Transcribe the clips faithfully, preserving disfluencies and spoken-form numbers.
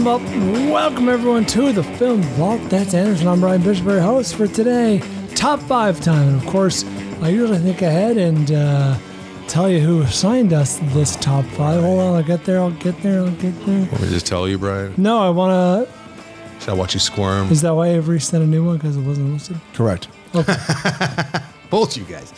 up? Welcome everyone to the Film Vault. That's Anderson. I'm Brian Bishopberry, host for today. Top five time. And of course, I usually think ahead and uh, tell you who assigned us this top five. Hold on, I'll get there, I'll get there, I'll get there. Want me to just tell you, Brian? No, I want to... Should I watch you squirm? Is that why Avery sent a new one? Because it wasn't listed? Correct. Okay. Both you guys.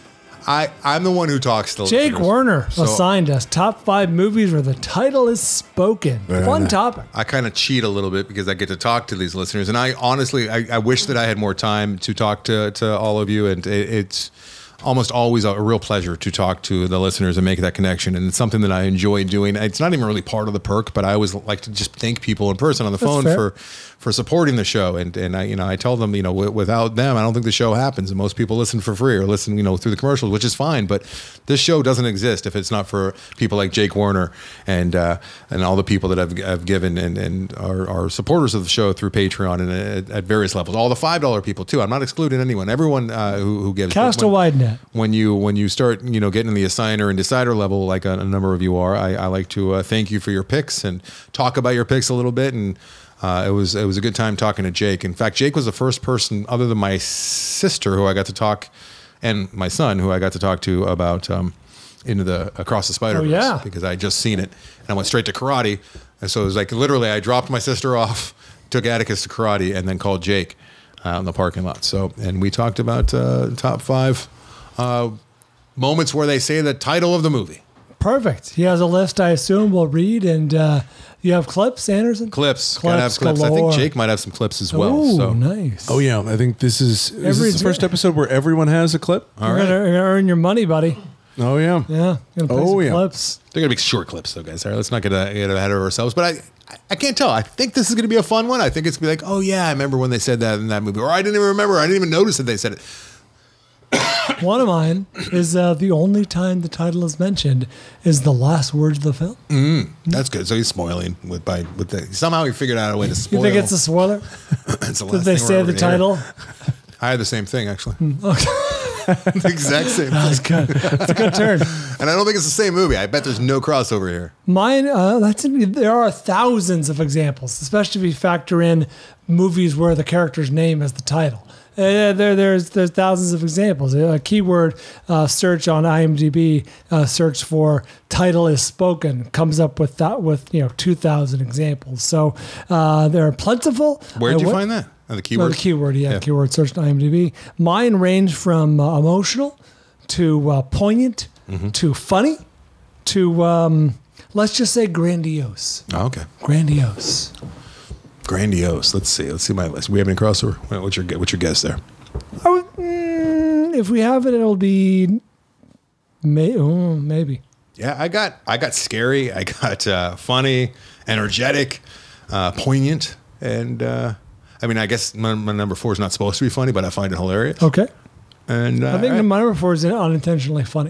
I, I'm the one who talks to Jake listeners. Werner So assigned us top five movies where the title is spoken. Very Fun nice. topic. I kind of cheat a little bit because I get to talk to these listeners. And I honestly, I, I wish that I had more time to talk to, to all of you. And it, it's almost always a real pleasure to talk to the listeners and make that connection. And it's something that I enjoy doing. It's not even really part of the perk, but I always like to just thank people in person on the That's phone fair. for for supporting the show. And and I you know I tell them, you know, w- without them, I don't think the show happens. And most people listen for free or listen, you know, through the commercials, which is fine. But this show doesn't exist if it's not for people like Jake Werner and uh, and all the people that I've, I've given and, and are, are supporters of the show through Patreon and at, at various levels. All the five dollar people too. I'm not excluding anyone. Everyone uh, who, who gives. Cast But a when- wide net. when you when you start you know getting in the assigner and decider level like a, a number of you are, I, I like to uh, thank you for your picks and talk about your picks a little bit. And uh, it was it was a good time talking to Jake. In fact, Jake was the first person other than my sister who I got to talk, and my son who I got to talk to about um, into the Across the Spider-Verse. Oh, yeah. Because I had just seen it and I went straight to karate, and so it was like literally I dropped my sister off, took Atticus to karate, and then called Jake out in the parking lot. So and we talked about uh, top five. Uh, moments where they say the title of the movie. Perfect. He has a list, I assume, we'll read. And uh, you have clips, Anderson? Clips. Clips Gotta have clips. I galore. think Jake might have some clips as well. Oh, so. nice. Oh yeah, I think this is is Every- this the first episode where everyone has a clip. All You're right. going to earn your money, buddy. Oh yeah. Yeah. Gonna play Oh, some yeah. clips. They're going to be short clips, though, guys. All right, let's not get, uh, get ahead of ourselves. But I, I can't tell. I think this is going to be a fun one. I think it's going to be like, oh, yeah, I remember when they said that in that movie. Or I didn't even remember. I didn't even notice that they said it. One of mine is uh, the only time the title is mentioned is the last words of the film. Mm, that's good. So he's spoiling with by with the somehow he figured out a way to You spoil. think it's a spoiler? It's the Did last they thing we're say ever the gonna hear. title? I had the same thing actually. Okay. The exact same That's thing. good. That's a good turn. And I don't think it's the same movie. I bet there's no crossover here. Mine, uh, that's there are thousands of examples, especially if you factor in movies where the character's name is the title. Uh, there, there's there's thousands of examples. A keyword uh, search on IMDb, uh, search for "title is spoken," comes up with that with you know two thousand examples. So uh, there are plentiful. Where did I you went- find that? Oh, the No, keyword. the keyword, yeah, Yeah. keyword search on IMDb. Mine range from uh, emotional to uh, poignant Mm-hmm. to funny to um, let's just say grandiose. Oh, okay. Grandiose. Grandiose. Let's see. Let's see my list. We have any crossover? Well, What's your what's your guess there? I would, mm, if we have it, it'll be may, oh, maybe. Yeah, I got I got scary. I got uh, funny, energetic, uh, poignant, and uh, I mean, I guess my, my number four is not supposed to be funny, but I find it hilarious. Okay. And uh, I think all right. my number four is unintentionally funny.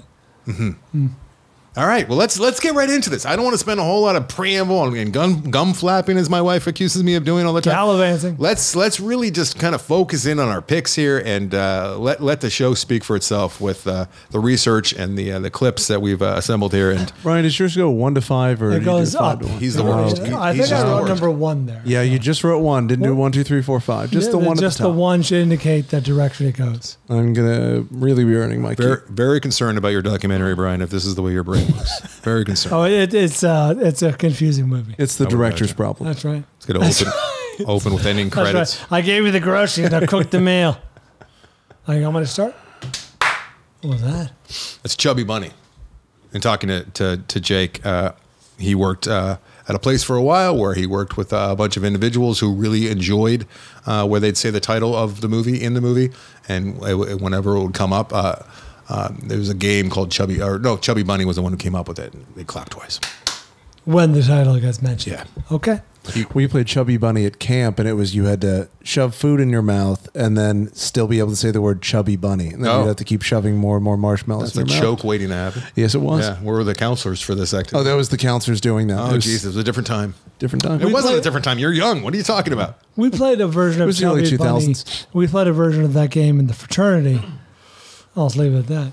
All right, well let's let's get right into this. I don't want to spend a whole lot of preamble and, and gum gum flapping, as my wife accuses me of doing all the time. Gallivanting. Let's let's really just kind of focus in on our picks here and uh, let let the show speak for itself with uh, the research and the uh, the clips that we've uh, assembled here. And Ryan, does yours go one to five or It do you do goes five up. to one? He's the Oh, worst. okay. He- I he's think I just the wrote worst. number one there. Yeah, you just wrote one. Didn't do Well, one, two, three, four, five. Just the Yeah, one at Just the top. the one should indicate that direction it goes. I'm gonna really be earning my very keep. very concerned about your documentary, Brian. If this is the way your brain works, very concerned. Oh, it, it's uh, it's a confusing movie. It's the I would director's imagine. problem. That's right. It's gonna open open with ending That's credits. right. I gave you the groceries. Now cook the meal. Like, I'm going to start. What was that? That's Chubby Bunny. And talking to to, to Jake, uh, he worked uh, at a place for a while where he worked with uh, a bunch of individuals who really enjoyed uh, where they'd say the title of the movie in the movie, and it, whenever it would come up, uh, um, there was a game called Chubby, or no, Chubby Bunny was the one who came up with it. And they clapped twice. When the title gets mentioned. Yeah. Okay. We played Chubby Bunny at camp, and it was you had to shove food in your mouth and then still be able to say the word Chubby Bunny, and then Oh. you'd have to keep shoving more and more marshmallows That's in a your mouth. choke waiting to happen. Yes, it was. Yeah, where were the counselors for this activity? Oh, that was the counselors doing that. Oh, It was jeez, it was a different time. different time. It wasn't played- a different time. You're young. What are you talking about? We played a version of was the early Chubby two Bunny. thousands. We played a version of that game in the fraternity. I'll just leave it at that.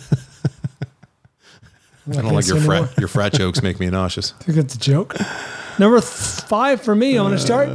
I don't like your frat. Your frat jokes make me nauseous. Think it's a joke? Number th- five for me. I'm going to start.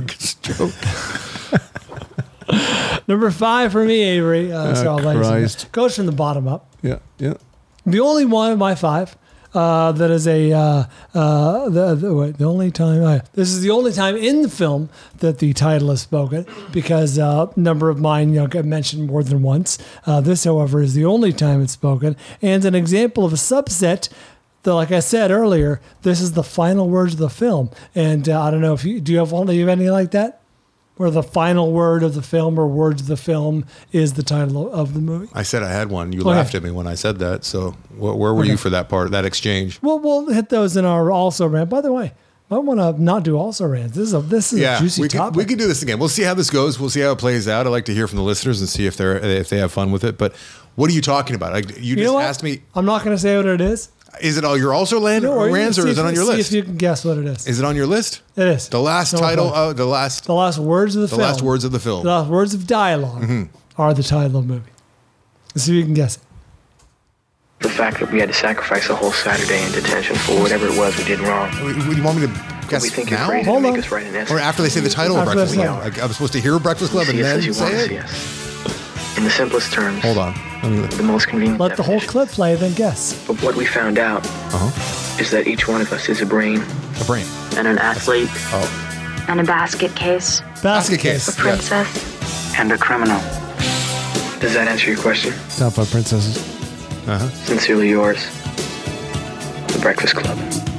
Number five for me, Avery. Uh, so Oh, I'll let you say Christ. that. Goes from the bottom up. Yeah, yeah. The only one of my five uh, that is a uh, uh, the the, wait, the only time I, this is the only time in the film that the title is spoken, because a uh, number of mine, you know, get mentioned more than once. Uh, this, however, is the only time it's spoken, and an example of a subset. That, like I said earlier, this is the final words of the film, and uh, I don't know if you do you have one. Do you have any like that? Where the final word of the film or words of the film is the title of the movie. I said I had one. You Okay. laughed at me when I said that. So wh- where were Okay. you for that part, that exchange? Well, we'll hit those in our also rant. By the way, I want to not do also rants. This is a this is a juicy we could, topic. we could do this again. We'll see how this goes. We'll see how it plays out. I'd like to hear from the listeners and see if they're if they have fun with it. But what are you talking about? Like, you, you just know what? asked me. I'm not going to say what it is. Is it all your also land No, you rants, or see is if- it on your see list? if you can guess what it is. Is it on your list? It is. The last No title, problem. uh, the last, The last words of the, the film. last words of the film. The last words of dialog are the title of the movie. Let's see if you can guess it. The fact that we had to sacrifice a whole Saturday in detention for whatever it was we did wrong. Would you want me to guess we think now, you're crazy Hold to on. make us write an essay. or after they say the title of After Breakfast they Club? say Like, I'm supposed to hear Breakfast Club and See us then as you want say to it. see us. In the simplest terms, Hold on. Let me. the most convenient Let the whole definition. clip play, then guess. But what we found out Uh-huh. is that each one of us is a brain A brain. and an athlete Oh, And a basket case. basket case. A Yeah. princess. and a criminal. Does that answer your question? Top five princesses. Sincerely yours, The Breakfast Club.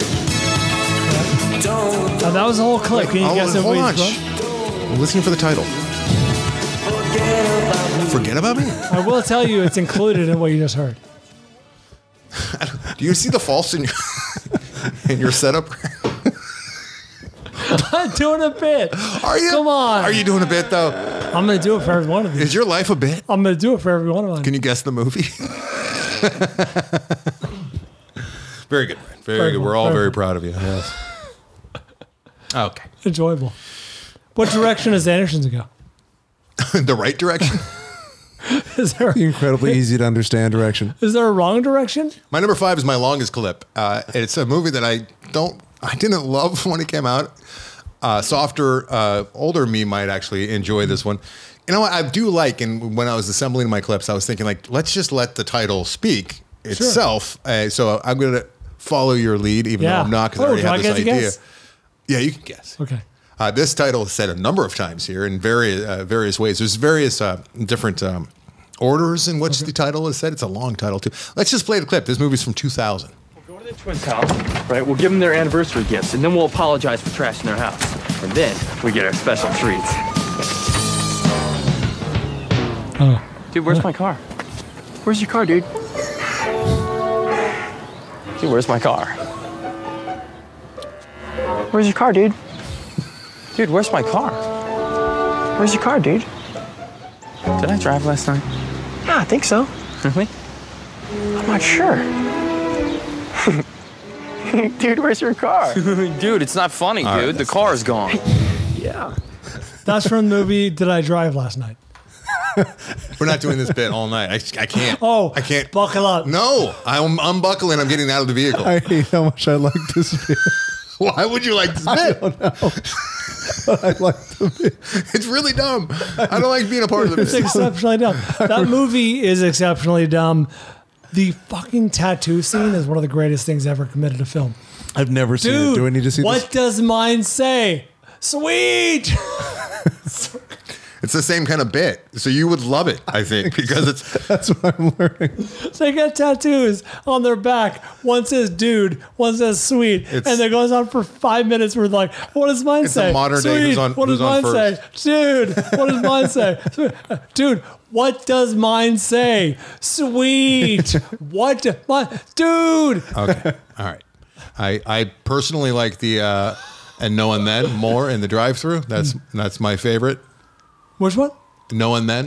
Now, that was the whole clip. Can you Oh, guess it? hold on. please, Shh. I'm listening for the title. Forget about me. I will tell you it's included in what you just heard. Do you see the false in your in your setup? I'm doing a bit. Are you? Come on. Are you doing a bit though? I'm going to do it for every one of these. Is your life a bit? I'm going to do it for every one of them. Can you guess the movie? Very good. Brad. Very, Very good. cool. We're all Very very cool. proud of you. Yes. Okay. Enjoyable. What direction does Anderson's go? The right direction. Is there The incredibly easy to understand direction. is there a wrong direction? My number five is my longest clip. Uh, it's a movie that I don't, I didn't love when it came out. Uh, softer, uh, older me might actually enjoy this one. You know what I do like, and when I was assembling my clips, I was thinking like, let's just let the title speak itself. Uh, so I'm going to follow your lead, even Yeah. though I'm not, because Oh, I already do have I this get to idea. guess? Yeah, you can guess. Okay. Uh, this title is said a number of times here in various uh, various ways. There's various uh, different um, orders in which the title is said. It's a long title too. Let's just play the clip. This movie's from two thousand. We'll go to the Twins' house, right? We'll give them their anniversary gifts, and then we'll apologize for trashing their house. And then we get our special treats. Oh. Dude, where's my car? Where's your car, dude? Dude, where's my car? Where's your car, dude? Dude, where's my car? Where's your car, dude? Did I drive last night? Yeah, I think so. Really? I'm not sure. Dude, where's your car? Dude, it's not funny, All right, dude. the that's- car's gone. Yeah. That's from the movie Did I Drive Last Night? We're not doing this bit all night. I, I can't. Oh, I can't. buckle up. No, I'm unbuckling. I'm getting out of the vehicle. I hate how much I like this bit. Why would you like this bit? I like the bit. It's really dumb. I don't like being a part of the It's bit. exceptionally dumb. That movie is exceptionally dumb. The fucking tattoo scene is one of the greatest things ever committed to film. I've never seen Dude, it. Do I need to see what this? does mine say? Sweet. It's the same kind of bit, so you would love it. I think because it's That's what I'm learning. They got tattoos on their back. One says "dude," one says "sweet," It's- and it goes on for five minutes. We're like, "What does mine It's a say?" modern day Sweet. who's on- What does who's on mine say? first. Dude, what does mine say? Sweet. Dude, what does mine say? Sweet. What? do- My, dude. okay. All right. I I personally like the uh, and no and then more in the drive-through. That's that's my favorite. Which one? No and then.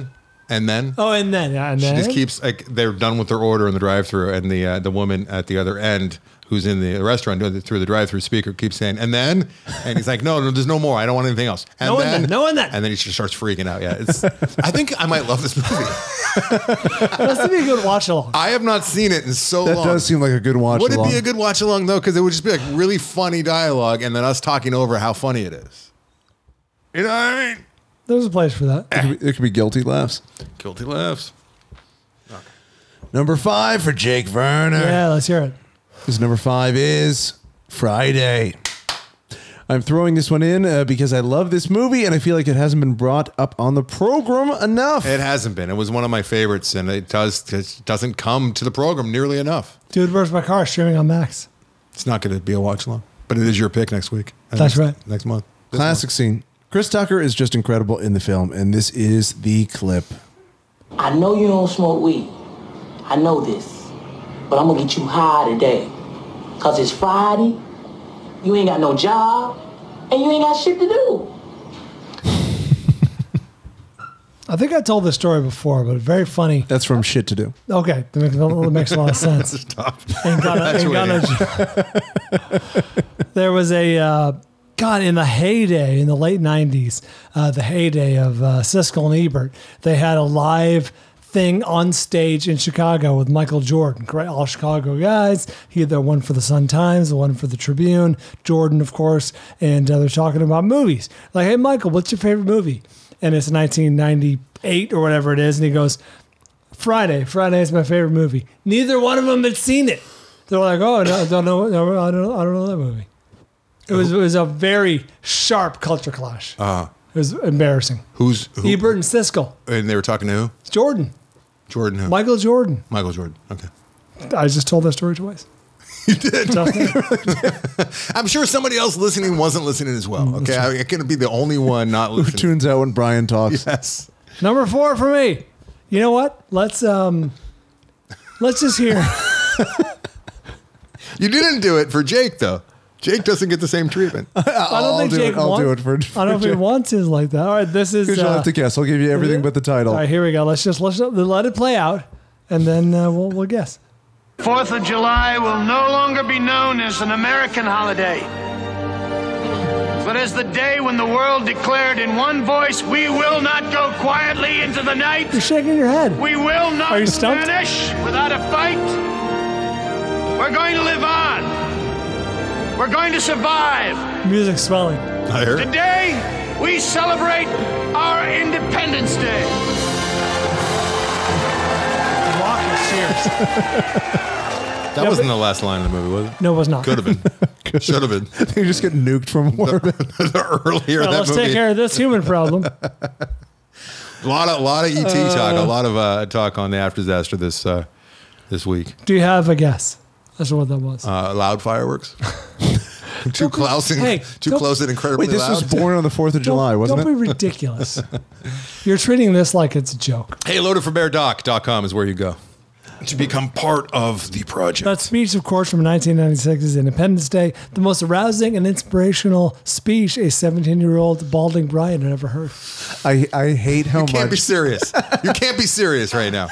And then Oh, and then yeah, and she then just keeps like they're done with their order in the drive-through, and the uh, the woman at the other end who's in the restaurant doing it through the drive-through speaker keeps saying, and then, and he's like, no, no, there's no more. I don't want anything else. And No and then, then, no and then. and then he just starts freaking out. Yeah, it's. I think I might love this movie. That's to be a good watch along. I have not seen it in so That long. does seem like a good watch Would it along. be a good watch along though? Because it would just be like really funny dialogue, and then us talking over how funny it is. You know what I mean? There's a place for that. It could be, it could be guilty laughs. Guilty laughs. Number five for Jake Werner. Yeah, let's hear it. His number five is Friday. I'm throwing this one in uh, because I love this movie and I feel like it hasn't been brought up on the program enough. It hasn't been. It was one of my favorites, and it does it doesn't come to the program nearly enough. Dude, Where's My Car? Streaming on Max. It's not going to be a watch along, but it is your pick next week. Uh, That's next, right. Next month. This Classic scene. Chris Tucker is just incredible in the film, and this is the clip. I know you don't smoke weed. I know this. But I'm gonna get you high today. Cause it's Friday, you ain't got no job, and you ain't got shit to do. I think I told this story before, but very funny. That's from Shit to Do. Okay, that makes, that makes a lot of sense. Ain't gonna, That's ain't gonna, there was a, uh, God, in the heyday, in the late nineties, uh, the heyday of uh, Siskel and Ebert, they had a live thing on stage in Chicago with Michael Jordan. Great, all Chicago guys. He had the one for the Sun-Times, the one for the Tribune, Jordan, of course, and uh, they're talking about movies. Like, hey, Michael, what's your favorite movie? And it's nineteen ninety-eight or whatever it is, and he goes, Friday. Friday is my favorite movie. Neither one of them had seen it. They're like, oh, no, I don't know, no, I don't, I don't know that movie. It was it was a very sharp culture clash. Uh, It was embarrassing. who's who? Ebert and Siskel. And they were talking to who? Jordan. Jordan who? Michael Jordan. Michael Jordan. Okay. I just told that story twice. You did. Just now. I'm sure somebody else listening wasn't listening as well. Okay. I, I couldn't be the only one not Who listening. tunes out when Brian talks? Yes. Number four for me. You know what? Let's um, let's just hear. You didn't do it for Jake though. Jake doesn't get the same treatment. I don't I'll think do Jake it. I'll wants. do it for- for I don't know if he Jake. wants his like that. All right, this is. Because you'll Uh, have to guess. I'll give you everything but the title. all right, here we go. Let's just let's let it play out, and then uh, we'll we'll guess. Fourth of July will no longer be known as an American holiday, but as the day when the world declared in one voice, we will not go quietly into the night. You're shaking your head. We will not Are you stumped? vanish without a fight. We're going to live on. We're going to survive. Music's swelling. I heard. Today, we celebrate our Independence Day. Raucous cheers. That Yeah, wasn't but- the last line of the movie, was it? No, it was not. Could have been. Should have been. You just get nuked from orbit. the earlier Well, that let's movie. take care of this human problem. A lot of lot of E T talk. A lot of uh, talk on the After Disaster this uh, this week. Do you have a guess as to what that was? Uh, loud fireworks. too close and hey, too don't- close and incredibly Wait, this loud. was born on the fourth of July, don't, wasn't don't it? be ridiculous. You're treating this like it's a joke. Hey, loaded for bear doc dot com is where you go to become part of the project. That speech, of course, from nineteen ninety-six is Independence Day, the most arousing and inspirational speech a seventeen-year-old balding Brian had ever heard. I, I hate how you can't be much. serious. You can't be serious right now.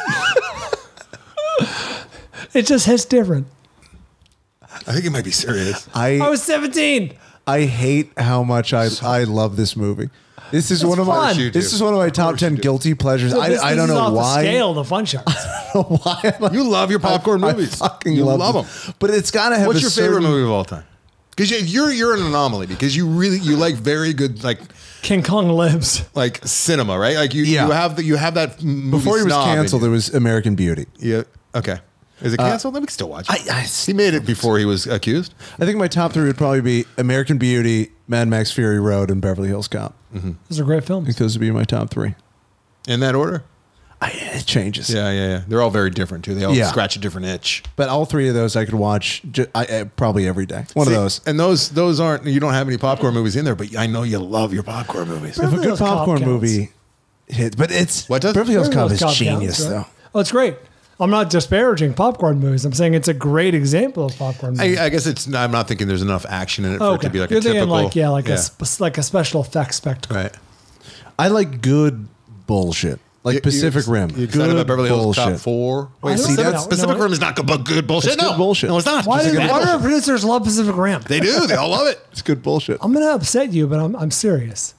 It just hits different. I think you might be serious. I I was seventeen. I hate how much I I love this movie. This is It's one of my fun. You do. this is one of my top course you ten do. guilty pleasures. So I, this- I this don't is know off why. The scale, the fun charts. why I'm like- You love your popcorn I, movies. I fucking you love, love them. them. But it's got to have. What's a your favorite certain- movie of all time? Because you're you're an anomaly because you really you like very good like King Kong lives. like cinema, right? Like you Yeah. you have the you have that movie Before he was snob in canceled, you. there was American Beauty. Yeah. Okay. Is it canceled? Then we can still watch it. I, I, he made it before he was accused. I think my top three would probably be American Beauty, Mad Max Fury Road, and Beverly Hills Cop. Those are great I films. think those would be my top three. In that order? I, it changes. Yeah, yeah, yeah. They're all very different too. They all Yeah. scratch a different itch. But all three of those I could watch ju- I, I, probably every day. One See, of those. And those those aren't you don't have any popcorn movies in there, but I know you love your popcorn movies. If a Beverly good Hills Cop popcorn counts. movie hits, but it's What does? Beverly Hills Beverly Cop Hills is Cop genius counts, right? though. Oh, it's great. I'm not disparaging popcorn movies. I'm saying it's a great example of popcorn movies. I, I guess it's. I'm not thinking there's enough action in it for Oh, it to be like You're a thinking typical. like yeah, like a sp- like a special effects spectacle. right. I like good bullshit. Like You- Pacific you- Rim. You excited Good about Beverly Hills Cop bullshit. four? I Wait, don't see, know. that's No, Pacific no. Rim is not good, good bullshit. It's no, good bullshit. No, it's not. Why It's do good why do our bullshit. producers love Pacific Rim? They do. They all love it. It's good bullshit. I'm gonna upset you, but I'm I'm serious.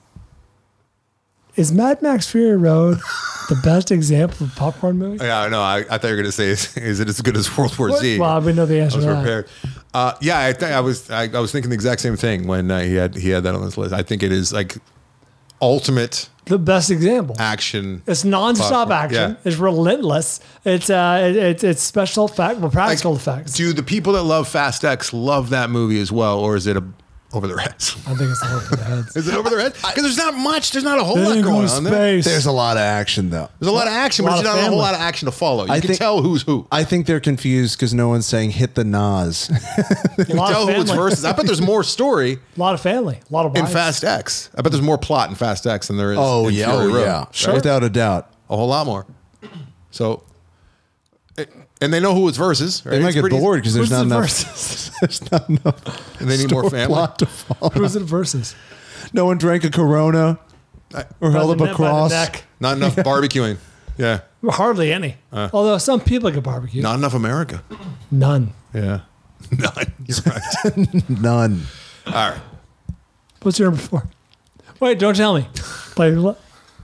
Is Mad Max Fury Road the best example of a popcorn movie? Yeah, no, I, I thought you were going to say, is, is it as good as World War What? Z? Well, we know the answer I was to that. prepared. Uh, yeah, I think I was. I, I was thinking the exact same thing when uh, he had he had that on his list. I think it is like ultimate The best example. action. It's nonstop popcorn. action. Yeah. It's relentless. It's uh, it, it's it's special effect, well, practical Like, effects. Do the people that love Fast X love that movie as well, or is it a over their heads? I think it's over the heads. Is it over their heads? Because there's not much. There's not a whole lot Big going old on there. space. There's a lot of action, though. There's a lot of action, A but lot there's of not a whole family. lot of action to follow. You I can think- tell who's who. I think they're confused because no one's saying hit the Nas. A You lot tell of who it's family. versus. I bet there's more story A lot of family. A lot of in wives. Fast X. I bet there's more plot in Fast X than there is. oh, in yeah. Fury Oh, Road, yeah. right? Without a doubt. A whole lot more. So, it- and they know who it's versus. Right? They might It's get pretty- bored because there's Who's not the enough. versus? There's not enough. And they need more story family. plot to follow. Who's it versus? No one drank a Corona or held up By a the ne- by the cross. neck. Not enough barbecuing. Yeah. Hardly any. Although some people can barbecue. Not enough America. None. Yeah. None. You're right. None. All right. What's your number four? Wait, don't tell me. Play. Okay.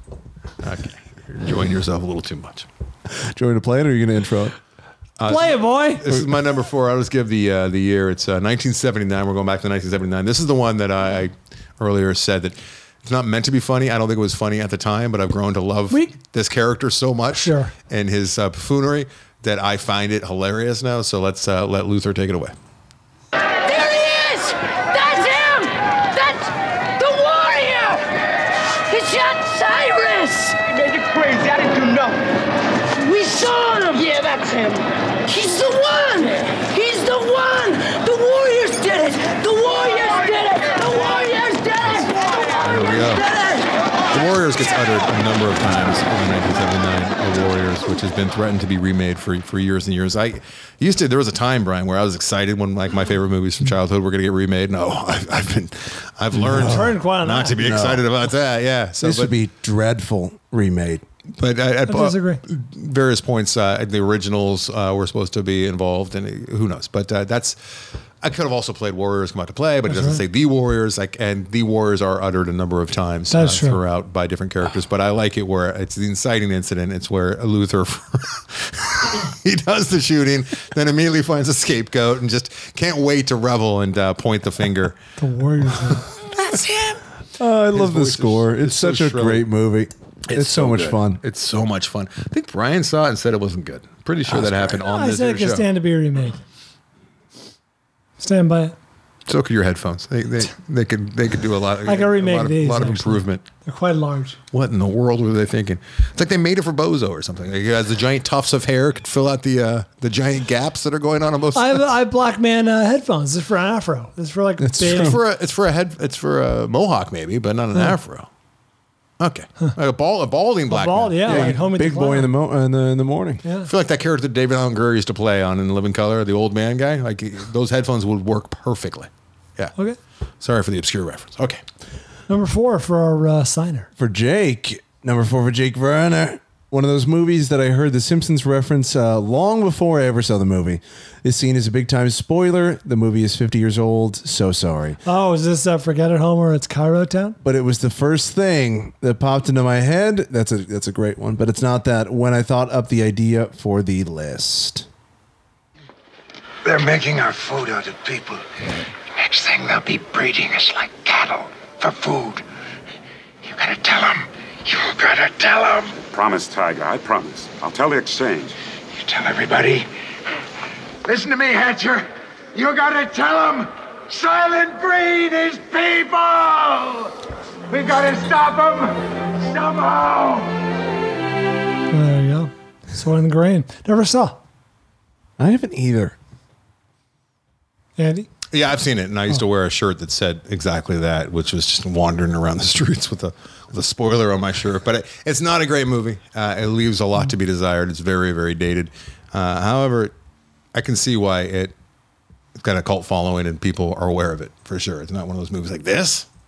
You're enjoying yourself a little too much. Do you want me to play it or are you going to intro it? Play it, boy. This is my number four. I'll just give the uh, the year. It's uh, nineteen seventy-nine. We're going back to nineteen seventy-nine. This is the one that I, I earlier said that it's not meant to be funny. I don't think it was funny at the time, but I've grown to love We- this character so much Sure. and his uh, buffoonery that I find it hilarious now. So let's uh, let Luther take it away. There he is! That's him! That's the warrior! He shot Cyrus! Man, you're crazy. I didn't do nothing. We saw him! Yeah, that's him. He's the one! He's the one! The Warriors did it! The Warriors did it! The Warriors did it! The Here we go. Warriors did it! The Warriors gets uttered a number of times in the nineteen seventy-nine The Warriors, which has been threatened to be remade for for years and years. I used to. There was a time, Brian, where I was excited when like my favorite movies from childhood were going to get remade. No, I've, I've been, I've learned Turned quite on not that. to be excited about that. Yeah, so This but, would be dreadful remade. But at, at I disagree. various points, uh, the originals uh, were supposed to be involved, and who knows? But uh, that's. I could have also played Warriors Come Out to Play, but it doesn't right. say the Warriors. Like, and the Warriors are uttered a number of times uh, That's true. throughout by different characters. But I like it where it's the inciting incident. It's where Luther he does the shooting, then immediately finds a scapegoat and just can't wait to revel and uh, point the finger. The Warriors. That's him. Oh, I love the voice is- score. is It's so such a shrill. great movie. It's, so, much good. fun. It's so much fun. I think Brian saw it and said it wasn't good. Pretty sure that happened on I this said it here can show. stand to be remade. Stand by it. So could your headphones. They they they could they could do a lot. Of, I can remake a lot of, these, lot of actually. improvement. They're quite large. What in the world were they thinking? It's like they made it for Bozo or something. Like, as the giant tufts of hair could fill out the uh, the giant gaps that are going on on both I sides. have, I have black man uh, headphones. This is for an afro. This is for like That's big. true. It's for a, it's for a head. It's for a mohawk maybe, but not an afro. Okay, like a ball a balding black bald, man. yeah, like homie Big boy in the, mo- in the in the morning. Yeah. I feel like that character that David Allen Greer used to play on In Living Color, the old man guy. Like he- those headphones would work perfectly. Yeah. Okay. Sorry for the obscure reference. Okay. Number four for our uh, signer. For Jake, number four for Jake Werner. One of those movies that I heard The Simpsons reference uh, long before I ever saw the movie. This scene is a big time spoiler. The movie is fifty years old. So sorry. Oh, is this uh, Forget It Homer? It's Cairo Town? But it was the first thing that popped into my head. That's a that's a great one. But it's not that when I thought up the idea for the list. They're making our food out of people. Next thing, they'll be breeding us like cattle for food. You gotta tell them. You gotta tell them. Promise, Tiger. I promise. I'll tell the exchange. You tell everybody. Listen to me, Hatcher. You gotta tell them. Silent breed is people. We gotta stop them somehow. There you go. Soil in the grain. Never saw. I haven't either. Andy? Yeah, I've seen it, and I used to wear a shirt that said exactly that, which was just wandering around the streets with a with a spoiler on my shirt. But it, it's not a great movie. Uh, it leaves a lot to be desired. It's very, very dated. Uh, however, I can see why it it's got a cult following and people are aware of it for sure. It's not one of those movies like this.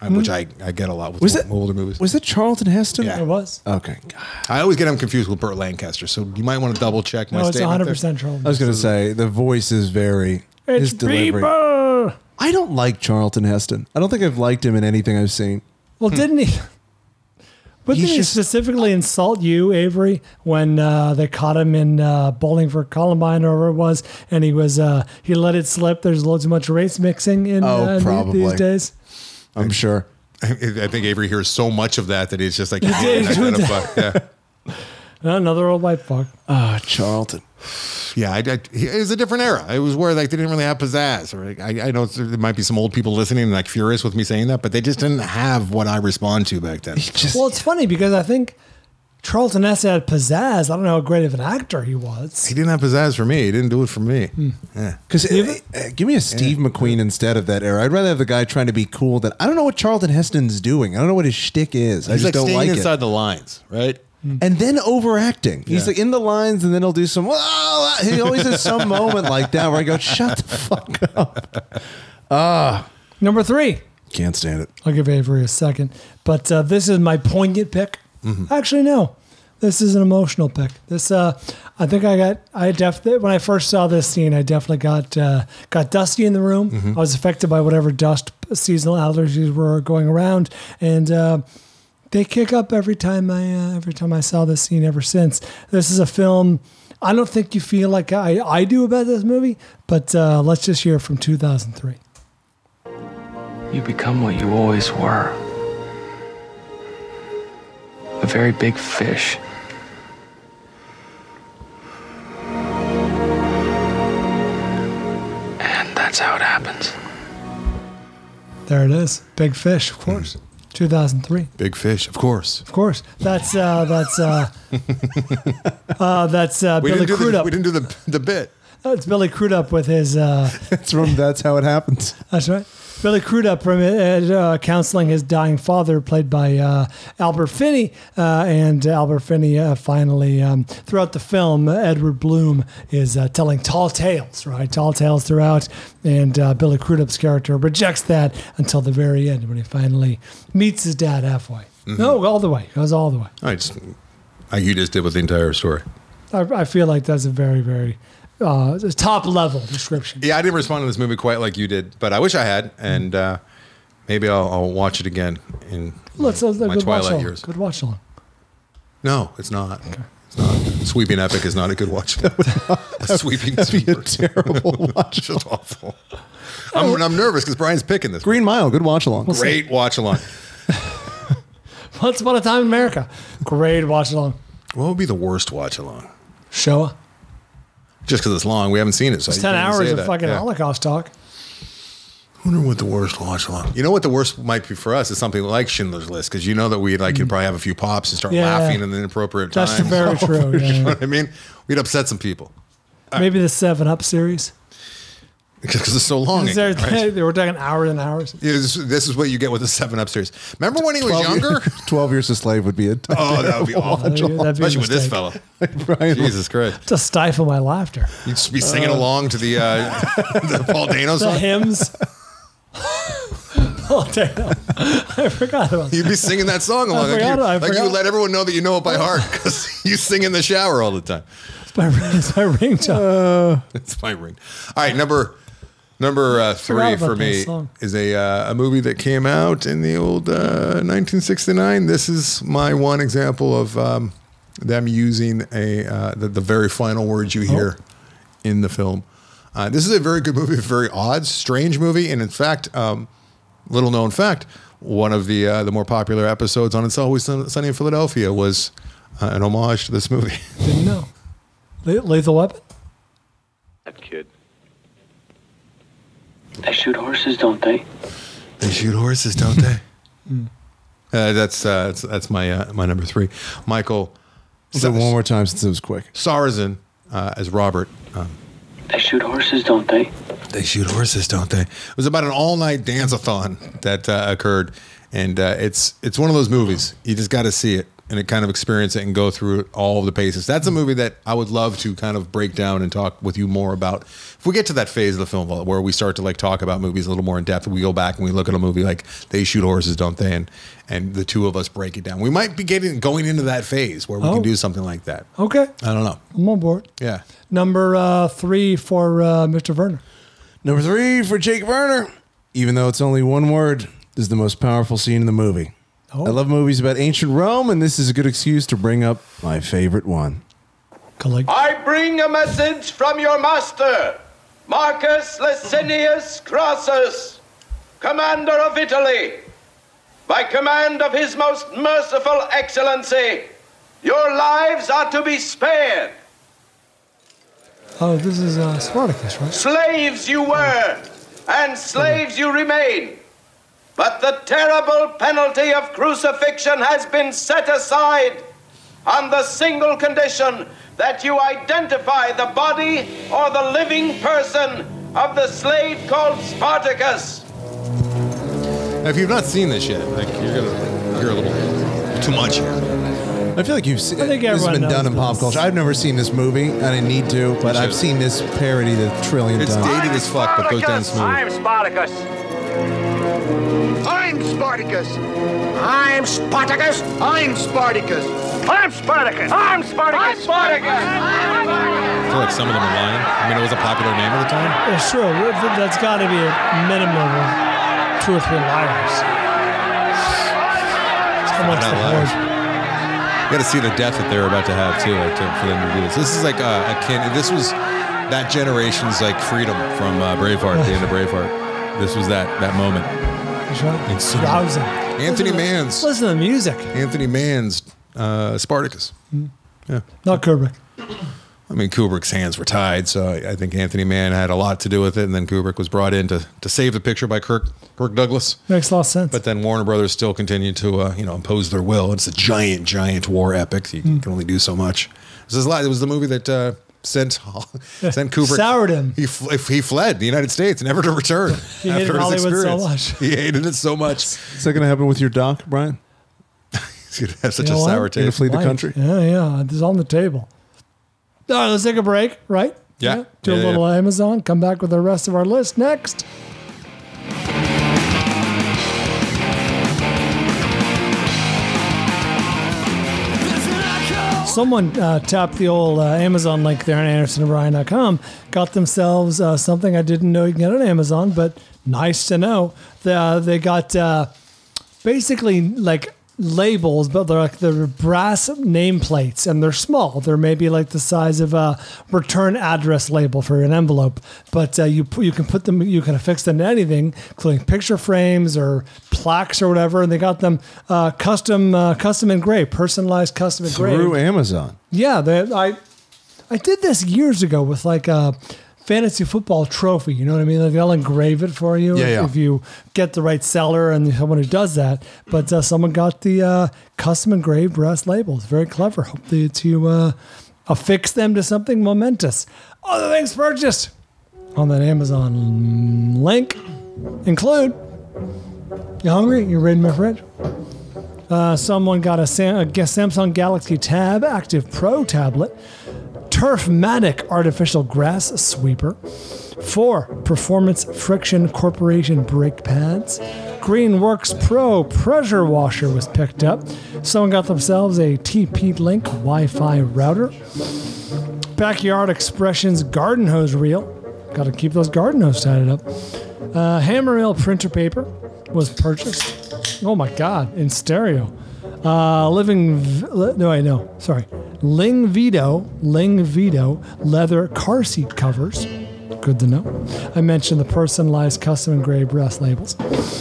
I- which I, I get a lot with Was ol- it- older movies. Was it Charlton Heston? Yeah. It was. Okay. I always get him confused with Burt Lancaster, so you might want to double check my No, it's statement. one hundred there. percent Charlton. I was going to say the voice is very his It's delivery. Bieber. I don't like Charlton Heston. I don't think I've liked him in anything I've seen. Well, didn't he? But He's did he just- specifically insult you, Avery, when uh, they caught him in uh, Bowling for Columbine or whatever it was, and he was uh, he let it slip? There's loads much race mixing in Oh, uh, the- probably. these days. I'm sure. I I think Avery hears so much of that that he's just like, He he did, can't he did. identify. Yeah. Another old white fuck. Ah, Charlton. Yeah, I, I, it was a different era. It was where like they didn't really have pizzazz. Or like, I, I know there might be some old people listening and like furious with me saying that, but they just didn't have what I respond to back then. Just, Well, it's funny because I think Charlton Heston had pizzazz. I don't know how great of an actor he was. He didn't have pizzazz for me. He didn't do it for me. Hmm. Yeah. Because uh, give me a Steve McQueen instead of that era. I'd rather have the guy trying to be cool. That I don't know what Charlton Heston's doing. I don't know what his shtick is. I He's just like don't staying like inside it. the lines, right? And then overacting. He's Yeah. like in the lines, and then he'll do some. "Whoa," he always has some moment like that where I go, "Shut the fuck up." Ah, Number three. can't stand it. I'll give Avery a second. But uh, this is my poignant pick. Mm-hmm. Actually, no. This is an emotional pick. This, uh, I think I got, I definitely, when I first saw this scene, I definitely got uh, got dusty in the room. Mm-hmm. I was affected by whatever dust seasonal allergies were going around. And uh, they kick up every time I, uh, every time I saw this scene ever since. This is a film I don't think you feel like I, I do about this movie, but uh, let's just hear it from two thousand three. You become what you always were. A very big fish. And that's how it happens. There it is. Big Fish, of course. two thousand three. Big fish, of course. Of course. That's uh, that's uh, uh, that's uh, We Billy didn't, do the, Crudup. we didn't do the, the bit. That's Billy Crudup with his. Uh, That's from That's How It Happens. that's right. Billy Crudup from uh, uh, counseling his dying father, played by uh, Albert Finney, uh, and Albert Finney uh, finally, um, throughout the film, uh, Edward Bloom is uh, telling tall tales, right? Tall tales throughout, and uh, Billy Crudup's character rejects that until the very end when he finally meets his dad halfway. Mm-hmm. No, all the way. It goes all the way. I just, like you just did with the entire story. I, I feel like that's a very, very uh, top level description. Yeah, I didn't respond to this movie quite like you did, but I wish I had, and uh, maybe I'll, I'll watch it again in Let's, let's, my good watch twilight along. years. Good watch along. No, it's not. It's not. Sweeping Epic is not a good watch. A sweeping That'd be a super. terrible watch. It's just awful. I'm, I'm nervous because Brian's picking this. Green Mile, good watch along. Great watch along. Once Upon a Time in America. Great watch along. What would be the worst watch along? Showa. Just because it's long, we haven't seen it. So It's I ten can't hours say of that. fucking Yeah. Holocaust talk. I wonder what the worst watch along. You know what the worst might be for us is something like Schindler's List, because you know that we like could probably have a few pops and start Yeah. laughing in the inappropriate That's times. very true. You know Yeah. what I mean? We'd upset some people Maybe the Seven Up series. because it's so long. Is there, again, right? They were talking hours and hours. Yeah, this, this is what you get with the Seven Up series. Remember when he was twelve younger? twelve Years a Slave would be a Oh, that would be awful. That'd be- that'd be a Especially with this mistake. fella. Brian, Jesus Christ. To stifle my laughter. You'd just be singing along to the, uh, the Paul Dano The song. hymns. Oh, damn. I forgot about that. You'd be singing that song along. Like, forgot- you, I like you forgot. would let everyone know that you know it by heart because you sing in the shower all the time. It's my, it's my ringtone. It's my ring. All right, number number uh, three about for that me song. is a uh, a movie that came out in the old uh, nineteen sixty-nine. This is my one example of um, them using a uh, the, the very final words you hear in the film. Uh, this is a very good movie, a very odd, strange movie, and in fact, um, little known fact, one of the uh, the more popular episodes on It's Always Sunny in Philadelphia was uh, an homage to this movie. Didn't know. Le- Lethal Weapon? That kid. They shoot horses, don't they? They shoot horses, don't they? uh, that's, uh, that's that's my uh, my number three. Michael say it one more time since it was quick. Sarrazin uh, as Robert. Um, They shoot horses, don't they? they shoot horses, don't they? It was about an all-night dance-a-thon that uh, occurred, and uh, it's it's one of those movies you just got to see it. and it kind of experience it and go through all of the paces. That's a movie that I would love to kind of break down and talk with you more about. If we get to that phase of the film where we start to like talk about movies a little more in depth, we go back and we look at a movie like They Shoot Horses, Don't They? And and the two of us break it down. We might be getting going into that phase where we Oh. can do something like that. Okay. I don't know. I'm on board. Yeah. Number uh, three for uh, Mister Werner. Number three for Jake Werner. Even though it's only one word, this is the most powerful scene in the movie. Oh. I love movies about ancient Rome, and this is a good excuse to bring up my favorite one. I bring a message from your master, Marcus Licinius Crassus, commander of Italy. By command of his most merciful excellency, your lives are to be spared. Oh, this is uh, Spartacus, right? Slaves you were, and slaves you remain. But the terrible penalty of crucifixion has been set aside on the single condition that you identify the body or the living person of the slave called Spartacus. Now, if you've not seen this yet, like you're gonna hear a little too much here. I feel like you've seen I think this has everyone been done in knows pop this. culture. I've never seen this movie. I didn't need to, but I've seen this parodied a trillion It's times. dated as fuck, but goes down smooth. I'm Spartacus. I'm Spartacus. I'm Spartacus. I'm Spartacus. I'm Spartacus. I'm Spartacus. I'm Spartacus. I feel like some of them are lying. I mean, it was a popular name at the time. Yeah, sure. That's got to be a minimum of two or three liars. How much Not the liars. horde? You got to see the death that they're about to have too, like to, for them to do this. This is like a, a kin. This was that generation's like freedom from uh, Braveheart, the end of Braveheart. This was that that moment. That's right. In cinema. Rousing. Anthony Listen to- Mann's. Listen to the music. Anthony Mann's uh, Spartacus. Yeah. Not Kubrick. I mean, Kubrick's hands were tied, so I I think Anthony Mann had a lot to do with it, and then Kubrick was brought in to, to save the picture by Kirk Kirk Douglas. Makes a lot of sense. But then Warner Brothers still continued to uh, you know impose their will. It's a giant, giant war epic. So you Mm. can only do so much. This is a lot. It was the movie that uh, sent sent Kubrick. Soured him. He fl- he fled the United States, never to return. He hated after his Hollywood so experience. much. He hated it so much. Is that going to happen with your doc, Brian? He's gonna have such You a know what? sour Gonna taste. flee the Right. country? Yeah, yeah. It's on the table. All right, let's take a break, right? Yeah. Do a Yeah, little yeah. Amazon. Come back with the rest of our list next. Someone uh, tapped the old uh, Amazon link there on anderson and bryan dot com, got themselves uh, something I didn't know you can get on Amazon, but nice to know. The, uh, they got uh, basically like labels, but they're like they're brass nameplates, and they're small. They're maybe like the size of a return address label for an envelope. But uh, you pu- you can put them, you can affix them to anything, including picture frames or plaques or whatever. And they got them uh, custom uh, custom engraved, personalized, custom engraved Through Amazon. Yeah, they, I I did this years ago with like a fantasy football trophy. You know what I mean? Like they'll engrave it for you Yeah, if, yeah. if you get the right seller and someone who does that. But uh, someone got the uh, custom engraved brass labels. Very clever. Hope they, to uh, affix them to something momentous. Other things purchased on that Amazon link include. You hungry? You raiding my fridge? Uh, someone got a, Sam- a Samsung Galaxy Tab Active Pro tablet, Turfmatic artificial grass sweeper, four Performance Friction Corporation brake pads, Greenworks Pro pressure washer was picked up. Someone got themselves a T P-Link Wi-Fi router, Backyard Expressions garden hose reel. Got to keep those garden hose tied up. Uh, Hammer Mill printer paper was purchased. Oh my God, in stereo. Uh, living, v- li- no, I know, sorry. Ling Vito, Ling Vito leather car seat covers. Good to know. I mentioned the personalized custom engraved brass labels.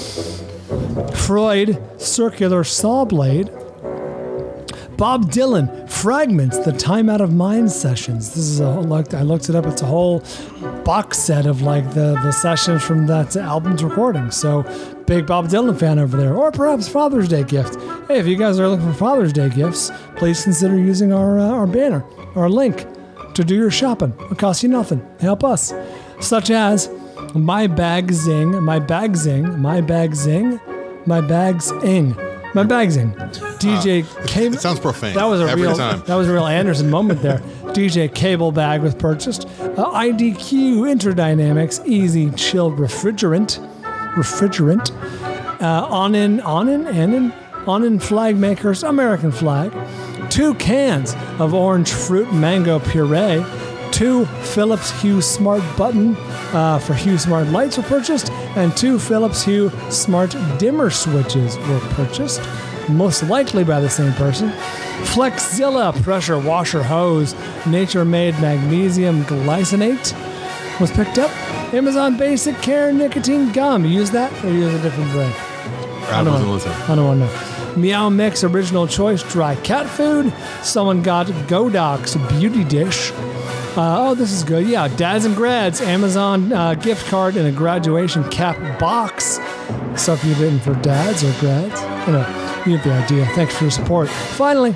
Freud circular saw blade. Bob Dylan fragments, the Time Out of Mind sessions. This is a like I looked it up. It's a whole box set of like the the sessions from that album's recording. So big Bob Dylan fan over there, or perhaps Father's Day gift. Hey, if you guys are looking for Father's Day gifts, please consider using our uh, our banner, our link to do your shopping. It costs you nothing. Help us, such as My Bag Zing, My Bag Zing, My Bag Zing, My Bags Ing. My bag's in. D J Uh, Cable. It sounds profane. That was a every real. time. That was a real Anderson moment there. D J Cable bag was purchased. Uh, I D Q Interdynamics Easy Chilled Refrigerant. Refrigerant. Uh, Onin, Onin, Onin, Onin Flag Makers American flag. Two cans of orange fruit mango puree. Two Philips Hue Smart Button uh, for Hue Smart lights were purchased, and two Philips Hue Smart dimmer switches were purchased, most likely by the same person. Flexzilla pressure washer hose, nature-made magnesium glycinate was picked up. Amazon Basic Care nicotine gum. You use that or use a different brand? I don't wasn't know. listening. I don't want to know. Meow Mix Original Choice Dry Cat Food. Someone got Godoc's Beauty Dish. Uh, oh, this is good. Yeah, Dads and Grads, Amazon uh, gift card and a graduation cap box. Stuff you did for dads or grads. You know, you get the idea. Thanks for your support. Finally,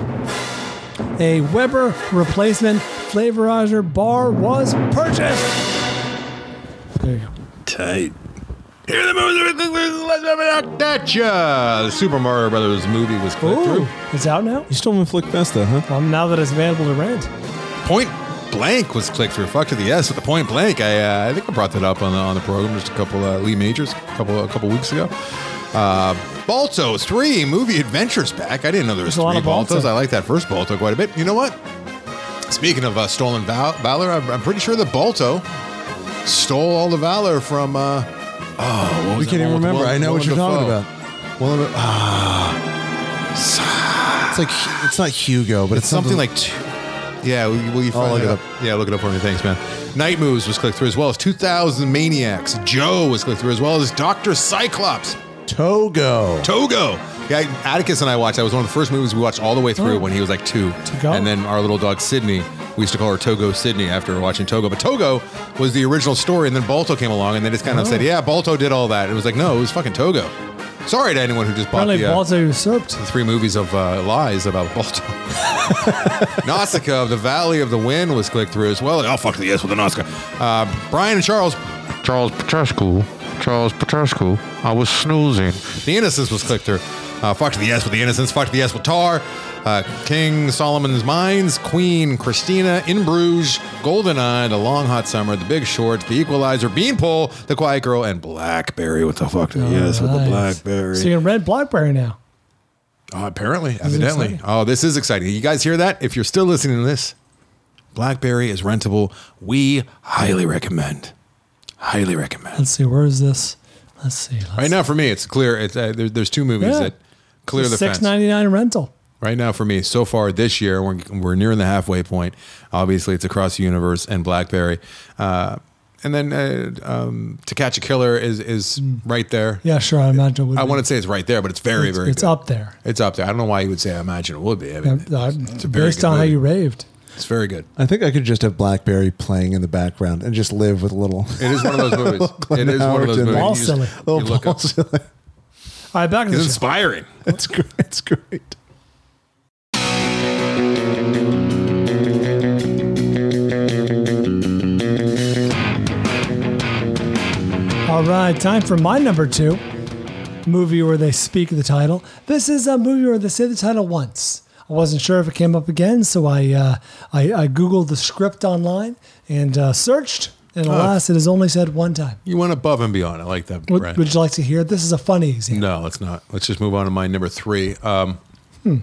a Weber replacement flavorizer bar was purchased. There you go. Tight. Here the movie. Gotcha. The Super Mario Brothers movie was clicked Ooh, through. it's out now? You still haven't Flick Festa, huh? Well, now that it's available to rent. Point Blank was clicked through. Fuck to the yes with the Point Blank. I uh, I think I brought that up on the on the program just a couple uh, Lee Majors a couple a couple weeks ago. Uh, Balto three movie adventures back. I didn't know there was There's a lot three of Balto. Baltos. I like that first Balto quite a bit. You know what? Speaking of uh, stolen val- valor, I'm, I'm pretty sure that Balto stole all the valor from. Uh, oh, what was We that can't even one with remember. Willem- I know what Willem you're talking Dafoe? about. Willem, ah, It's like it's not Hugo, but it's it's, something like. Two, yeah, will you, will you I'll find look it it up? Yeah, look it up for me. Thanks, man. Night Moves was clicked through as well as two thousand Maniacs. Joe was clicked through as well as Doctor Cyclops. Togo. Togo. Yeah, Atticus and I watched. That was one of the first movies we watched all the way through Oh. when he was like two. Togo? And then our little dog Sydney, we used to call her Togo Sydney after watching Togo. But Togo was the original story, and then Balto came along, and they just kind of Oh. said, "Yeah, Balto did all that." It was like, no, it was fucking Togo. Sorry to anyone who just bought Apparently, the, uh, Balto usurped. the three movies of uh, lies about Balto. Nausicaa of the Valley of the Wind was clicked through as well. Oh, fuck the yes with the Nausicaa. Uh, Brian and Charles. Charles Petrescu. Charles Petrescu. I was snoozing. The Innocence was clicked through. Uh, fuck to the yes with the Innocence. Fuck to the yes with Tar. Uh, King Solomon's Mines. Queen Christina. In Bruges. Goldeneye. The Long Hot Summer. The Big Short. The Equalizer. Beanpole. The Quiet Girl. And Blackberry. What the fuck to the yes with the Nice. Blackberry. So you can rent Blackberry now. Uh, apparently, is evidently. exciting. Oh, this is exciting. You guys hear that? If you're still listening to this, BlackBerry is rentable. We highly recommend. Highly recommend. Let's see. Where is this? Let's see. Let's Right now, for me, it's clear. It's, uh, there, there's two movies Yeah. that clear the Six fence. ninety nine rental. Right now, for me, so far this year, we're, we're nearing the halfway point. Obviously, it's Across the Universe and BlackBerry. Uh, and then uh, um, To Catch a Killer is is right there. Yeah, sure. I imagine it would I be. wouldn't say it's right there, but it's very, It's, very it's good. up there. It's up there. I don't know why you would say I imagine it would be. I mean, Yeah, uh, it's a very based good on how movie. you raved. It's very good. I think I could just have Blackberry playing in the background and just live with a little. It is one of those movies. Glenn It is one of those Howerton. movies. Ball You just- silly. you Little look ball up. silly. All right, back to the It's show. inspiring. It's great. It's great. All right, time for my number two movie where they speak the title. This is a movie where they say the title once. I wasn't sure if it came up again, so I uh, I, I googled the script online and uh, searched, and alas, it has only said one time. You went above and beyond. I like that. Would, Brad. would you like to hear? This is a funny example. No, let's not. Let's just move on to my number three. Um, Hmm.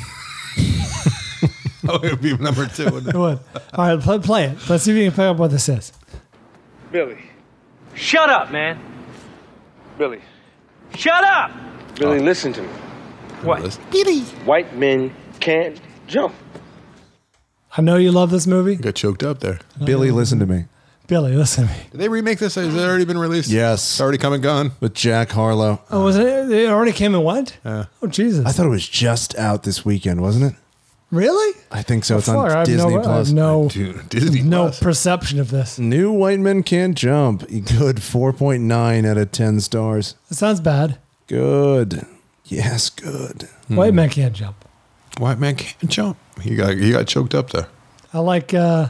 oh, it would be number two. wouldn't It it? would. All right, play, play it. Let's see if you can pick up what this is. Billy. Shut up, man. Billy. Shut up! Billy, listen to me. What? Billy. White men can't jump. I know you love this movie. Got choked up there. Billy, listen to me. Billy, listen to me. Did they remake this? Has it already been released? Yes. It's already come and gone. With Jack Harlow. Oh, was it? It already came and went? Yeah. Oh, Jesus. I thought it was just out this weekend, wasn't it? Really? I think so. It's Fuck, on I have Disney no, I Plus. have no, Dude, Disney no Plus. perception of this. New White Men Can't Jump. Good four point nine out of ten stars. It sounds bad. Good. Yes, good. White men can't jump. White man can't jump. You got you got choked up there. I like. Uh,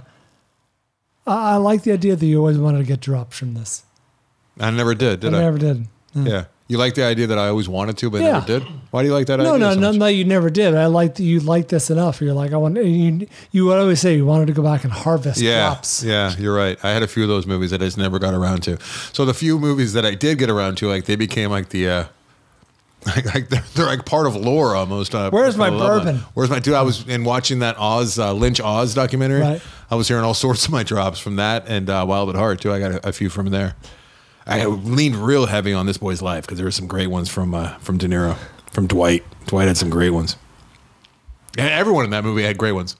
I I like the idea that you always wanted to get dropped from this. I never did, did I I? never did. Yeah. You like the idea that I always wanted to, but Yeah. never did? Why do you like that No, idea? no, so no, much? no. You never did. I like that you like this enough. You're like, I want. You, you would always say you wanted to go back and harvest Yeah, crops. yeah, you're right. I had a few of those movies that I just never got around to. So the few movies that I did get around to, like they became like the, uh, like, like they're, they're like part of lore almost. Uh, Where's my I love bourbon? that. Where's my dude? I was in watching that Oz uh, Lynch Oz documentary. Right. I was hearing all sorts of my drops from that and uh, Wild at Heart too. I got a, a few from there. I leaned real heavy on This Boy's Life because there were some great ones from uh, from De Niro, from Dwight. Dwight had some great ones. And everyone in that movie had great ones.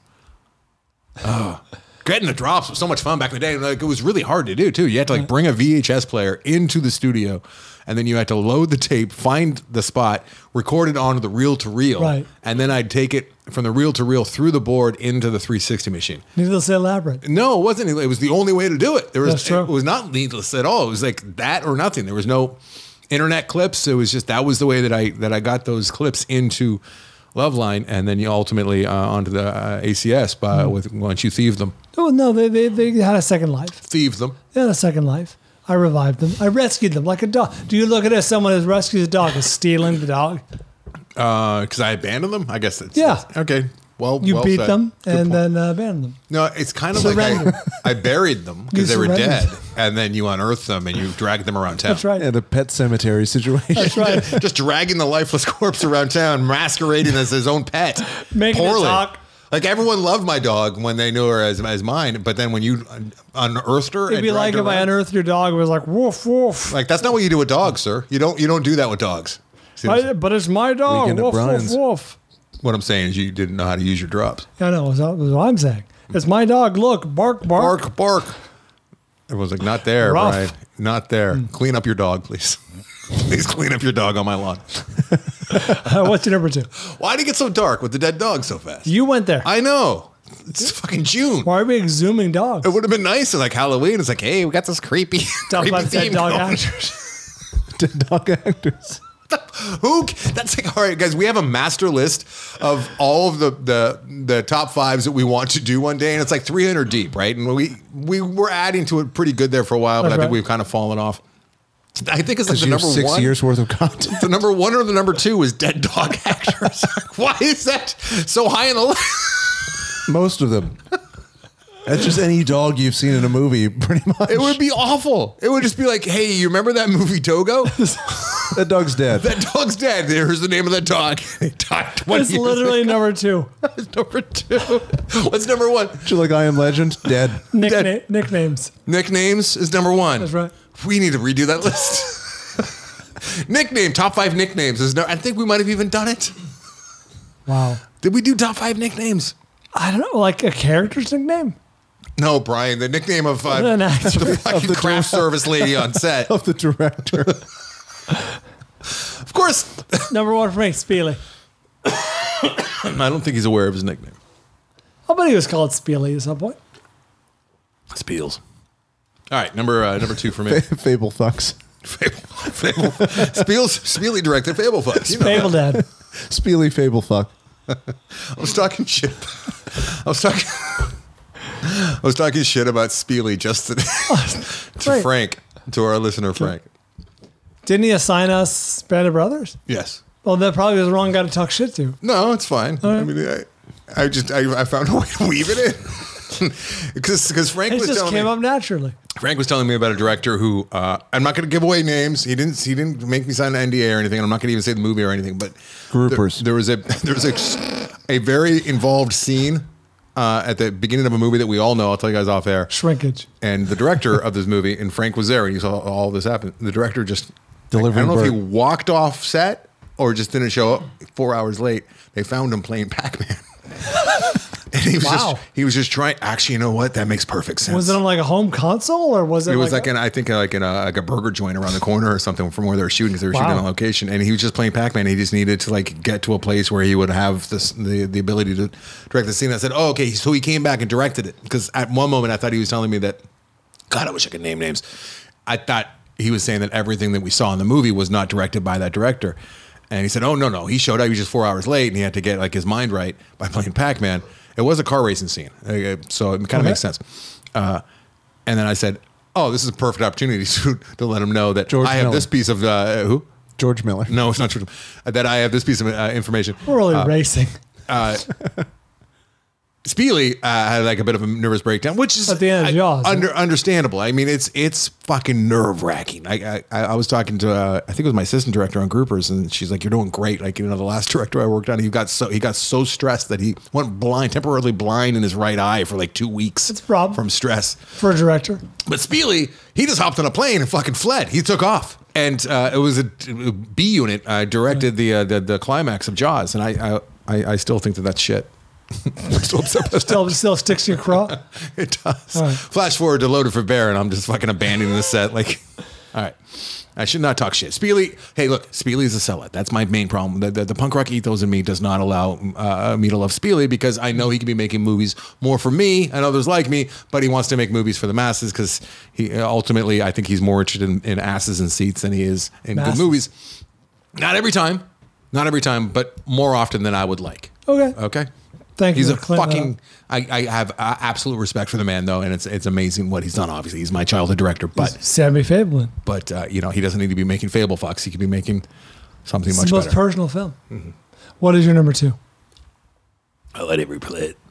Oh, getting the drops was so much fun back in the day. Like it was really hard to do too. You had to like bring a V H S player into the studio, and then you had to load the tape, find the spot, record it onto the reel to reel, Right. and then I'd take it from the reel to reel through the board into the three sixty machine. Needless to elaborate. No, it wasn't. It was the only way to do it. There was That's true. It was not needless at all. It was like that or nothing. There was no internet clips. It was just that was the way that I that I got those clips into Loveline, and then you ultimately uh, onto the uh, A C S by Mm. with once you thieved them, Oh no, they, they they had a second life. thieved them. They had a second life. I revived them. I rescued them like a dog. Do you look at it as someone who rescues a dog is stealing the dog? Because I abandoned them. I guess it's Yeah. that's- okay. Well, You well beat said. them Good and point. then uh, abandoned them. No, it's kind of Surrender. like I, I buried them because You they were surrendered. dead, and then you unearthed them and you dragged them around town. That's right. Yeah, the pet cemetery situation. That's right. Just dragging the lifeless corpse around town, masquerading as his own pet. Making it Poorly. talk. Like everyone loved my dog when they knew her as, as mine, but then when you un- unearthed her, It'd and be like dragged her if I around- unearthed your dog. It was like woof woof. like that's not what you do with dogs, sir. You don't you don't do that with dogs. See, I, but it's my dog. Weekend at Woof woof Brian's. woof. what I'm saying is you didn't know how to use your drops. I know. That's what I'm saying. It's my dog. Look, bark, bark. Bark, bark. Everyone's like, not there, Rough. Brian. Not there. Clean up your dog, please. Please clean up your dog on my lawn. What's your number two? Why did it get so dark with the dead dog so fast? You went there. I know. It's fucking June. Why are we exhuming dogs? It would have been nice like Halloween. It's like, hey, we got this creepy, Talk creepy about dead theme dog going. actors. Dead dog actors. Who? That's like all right, guys. We have a master list of all of the the the top fives that we want to do one day, and it's like three hundred deep, right? And we we were adding to it pretty good there for a while, but That's I think right. we've kind of fallen off. I think it's like Because the you have number six one. years worth of content. The number one or the number two is dead dog actors. Why is that so high in the list? Most of them. That's just any dog you've seen in a movie, pretty much. It would be awful. It would just be like, hey, you remember that movie Togo? That dog's dead. That dog's dead. There's the name of that dog. He died twenty It's years literally ago. number two. It's number two. What's number one? Did you like I Am Legend? Dead. Nickna- nicknames. Nicknames is number one. That's right. We need to redo that list. Nickname, top five nicknames is no. I think we might have even done it. Wow. Did we do top five nicknames? I don't know, like a character's nickname? No, Brian. The nickname of uh, An actor. the fucking the craft service lady on set. Of the director. Of course. Number one for me, Spiely. I don't think he's aware of his nickname. I bet he was called Spiely at some point. Spiels. All right, number uh, number two for me. Fable fucks. Fable, Fable. Spiels, Spiely directed Fable Fucks. You know Fable that. Dad. Spiely Fable fuck. I was talking shit. I was talking. I was talking shit about Spiely just to, to Right. Frank, to our listener Frank. Didn't he assign us Band of Brothers? Yes. Well, that probably was the wrong guy to talk shit to. No, it's fine. I mean, I, I just I, I found a way to weave it in because because Frank It was just telling came me. up naturally. Frank was telling me about a director who uh, I'm not going to give away names. He didn't. He didn't make me sign an N D A or anything. I'm not going to even say the movie or anything. But Groupers. There, there was a there was a, a very involved scene uh, at the beginning of a movie that we all know. I'll tell you guys off air. Shrinkage. And the director of this movie, and Frank was there, and he saw all this happen. The director just Delivering I don't know if he bird. walked off set or just didn't show up four hours late. They found him playing Pac-Man. And he was Wow. just he was just trying. Actually, you know what? That makes perfect sense. Was it on like a home console or was it? It was like, like an I think like in a like a burger joint around the corner or something from where they were shooting because they were shooting Wow. on location, and he was just playing Pac-Man. He just needed to like get to a place where he would have this the the ability to direct the scene. I said, oh, okay, so he came back and directed it because at one moment I thought he was telling me that, God, I wish I could name names. I thought he was saying that everything that we saw in the movie was not directed by that director, and he said, oh no no, he showed up. He was just four hours late, and he had to get like his mind right by playing Pac-Man. It was a car racing scene, uh, so it kind of Okay. makes sense. Uh, and then I said, "Oh, this is a perfect opportunity to, to let him know that George I have Miller. this piece of uh, who George Miller. No, it's not George. That I have this piece of uh, information. We're really uh, racing. Uh, Speely uh, had like a bit of a nervous breakdown, which is At the end of Jaws, I, under, yeah. understandable. I mean, it's it's fucking nerve wracking. I, I I was talking to uh, I think it was my assistant director on Groupers, and she's like, "You're doing great." Like, you know, the last director I worked on, he got so he got so stressed that he went blind, temporarily blind in his right eye for like two weeks. It's a problem from stress for a director. But Speely, he just hopped on a plane and fucking fled. He took off, and uh, it was a, a B unit uh, directed the, uh, the the climax of Jaws, and I I, I still think that that's shit. I'm still upset. Still, still sticks to your craw. It does. All right. Flash forward to Loaded for Bear, and I'm just fucking abandoning the set. Like, all right, I should not talk shit. Speely, hey, look, Speely's a sellout. That's my main problem. The, the, the punk rock ethos in me does not allow uh, me to love Speely because I know he can be making movies more for me and others like me, but he wants to make movies for the masses because he ultimately, I think he's more interested in, in asses and seats than he is in Masses. good movies. Not every time, not every time, but more often than I would like. Okay. Okay. Thank he's you. a for clearing that fucking. I, I have uh, absolute respect for the man, though, and it's it's amazing what he's done. Obviously, he's my childhood director, but up. Sammy Fableman. but uh, you know, he doesn't need to be making Fable Fox. He could be making something It's much the most better. personal film. What is your number two? I let it replay it.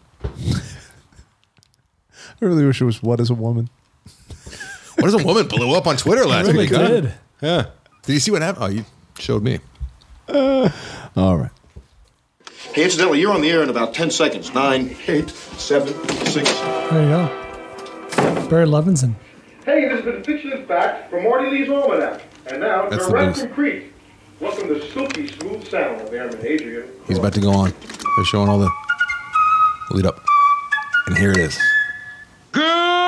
I really wish it was What is a Woman? What is a woman blew up on Twitter last really week? huh? did. Yeah. Did you see what happened? Oh, you showed me. Uh, all right. Hey, incidentally, you're on the air in about ten seconds. Nine, eight, seven, six. There you go. Barry Levinson. Hey, this has been Fiction and Fact from Marty Lee's Almanac. And now, That's the direct boost. from Crete. Welcome to silky smooth sound of Airman Adrian. He's about to go on. They're showing all the lead up, and here it is. Good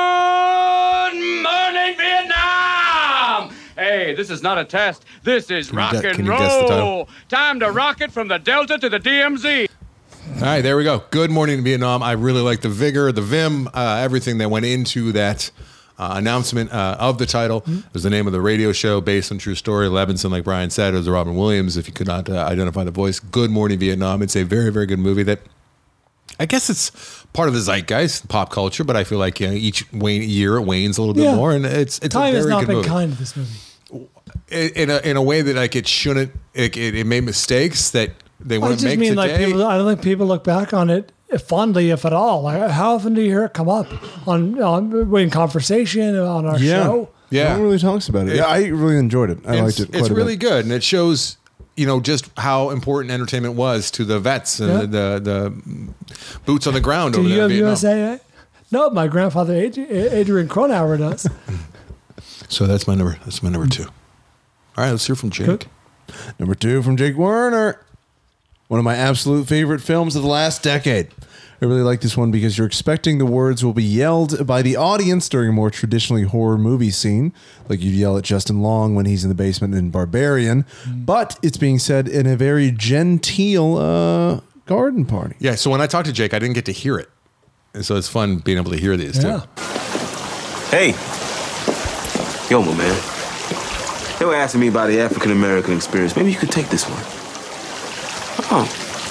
morning, Vietnam! Hey, this is not a test. This is Can you rock gu- and can you guess the title? roll. Time to rock it from the Delta to the D M Z. All right, there we go. Good morning, Vietnam. I really like the vigor, the vim, uh, everything that went into that uh, announcement uh, of the title. Mm-hmm. It was the name of the radio show based on true story. Levinson, like Brian said, it was Robin Williams. If you could not uh, identify the voice, Good Morning, Vietnam. It's a very, very good movie that I guess it's part of the zeitgeist, pop culture, but I feel like you know, each wane, year it wanes a little bit Yeah. more, and it's it's Time a has very not good been movie. kind to this movie. In in a, in a way that like it shouldn't. It, it, it made mistakes that they I want just to make mean today. like people. I don't think people look back on it fondly, if at all. Like, how often do you hear it come up on, on in conversation on our Yeah. show? Yeah. No one really talks about it. It- yeah, I really enjoyed it. I it's, liked it quite It's a really bit. good, and it shows you know just how important entertainment was to the vets and Yeah. the, the the boots on the ground Do over you there in have Vietnam. U S A A? No, my grandfather Adrian, Adrian Cronauer does. So that's my number. That's my number two. All right, let's hear from Jake. Good. Number two from Jake Werner. One of my absolute favorite films of the last decade. I really like this one because you're expecting the words will be yelled by the audience during a more traditionally horror movie scene, like you'd yell at Justin Long when he's in the basement in Barbarian, but it's being said in a very genteel uh, garden party. Yeah. So when I talked to Jake, I didn't get to hear it, and so it's fun being able to hear these Yeah. too. Hey, yo, my man. They were asking me about the African American experience. Maybe you could take this one. Oh.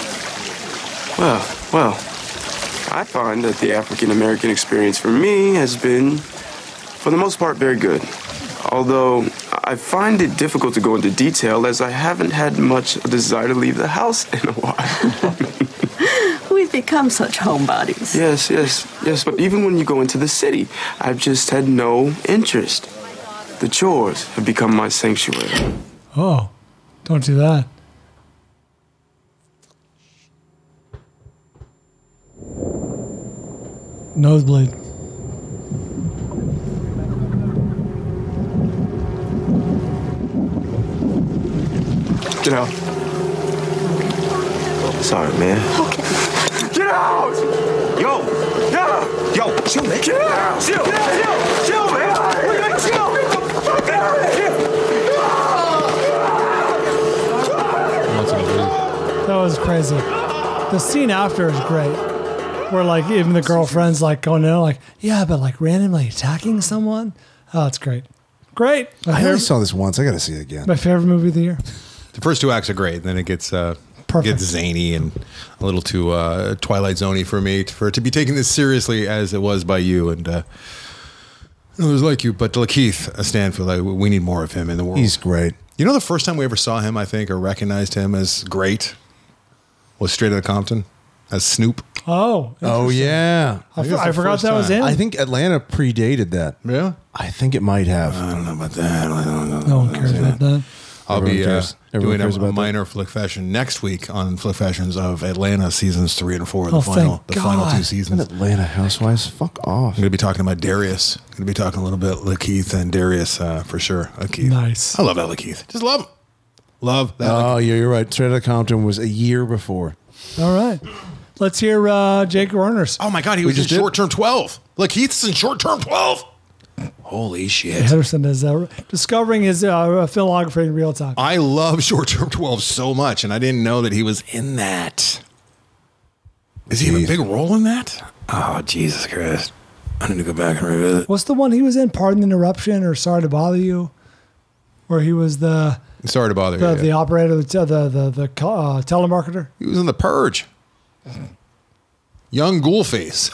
Well, well. I find that the African American experience for me has been, for the most part, very good. Although I find it difficult to go into detail as I haven't had much desire to leave the house in a while. We've become such homebodies. Yes, yes, yes. But even when you go into the city, I've just had no interest. The chores have become my sanctuary. Oh, don't do that. Nosebleed. Get out. Sorry, man. Get out! Yo! Yeah! Yo, chill, man. Get out! Chill. Get out! Chill, man! We're gonna chill! Get the fuck out of here! That was crazy. The scene after is great. Where like even the girlfriend's like going in like, yeah, but like randomly attacking someone. Oh, it's great. Great. My I only favorite, saw this once. I got to see it again. my favorite movie of the year. The first two acts are great, then it gets uh, Perfect. gets zany and a little too uh, Twilight Zoney for me for it to be taken as seriously as it was by you and uh, others like you. But Lakeith Stanfield, I, we need more of him in the world. He's great. You know, the first time we ever saw him, I think, or recognized him as great was Straight Outta Compton as Snoop. Oh. Oh, yeah. I, f- I forgot that was him. I think Atlanta predated that. Yeah? I think it might have. I don't know about that. I don't know. No one cares about that. I'll Everyone be uh, cares. Everyone doing cares a, about a that. minor flick fashion next week on Flick Fashions of Atlanta seasons three and four. The Oh, final, thank the final two God. seasons. Atlanta Housewives, fuck off. I'm going to be talking about Darius. I'm going to be talking a little bit Lakeith and Darius uh, for sure. Lakeith. Nice. I love that Lakeith. Just love him. Love that. Oh, yeah, you're right. Straight Outta Compton was a year before. All right. Let's hear uh, Jake Werner's. Oh my God, he We was in just did? short term twelve. Lakeith's in short term twelve. Holy shit. Henderson is uh, discovering his uh, filmography in real time. I love short term twelve so much, and I didn't know that he was in that. Is he have a big role in that? Oh, Jesus Christ. I need to go back and revisit. What's the one he was in? Pardon the Interruption or Sorry to Bother You? Where he was the Sorry to bother the, you. the yeah. operator, the the the, the uh, telemarketer. He was in The Purge. Young Ghoulface.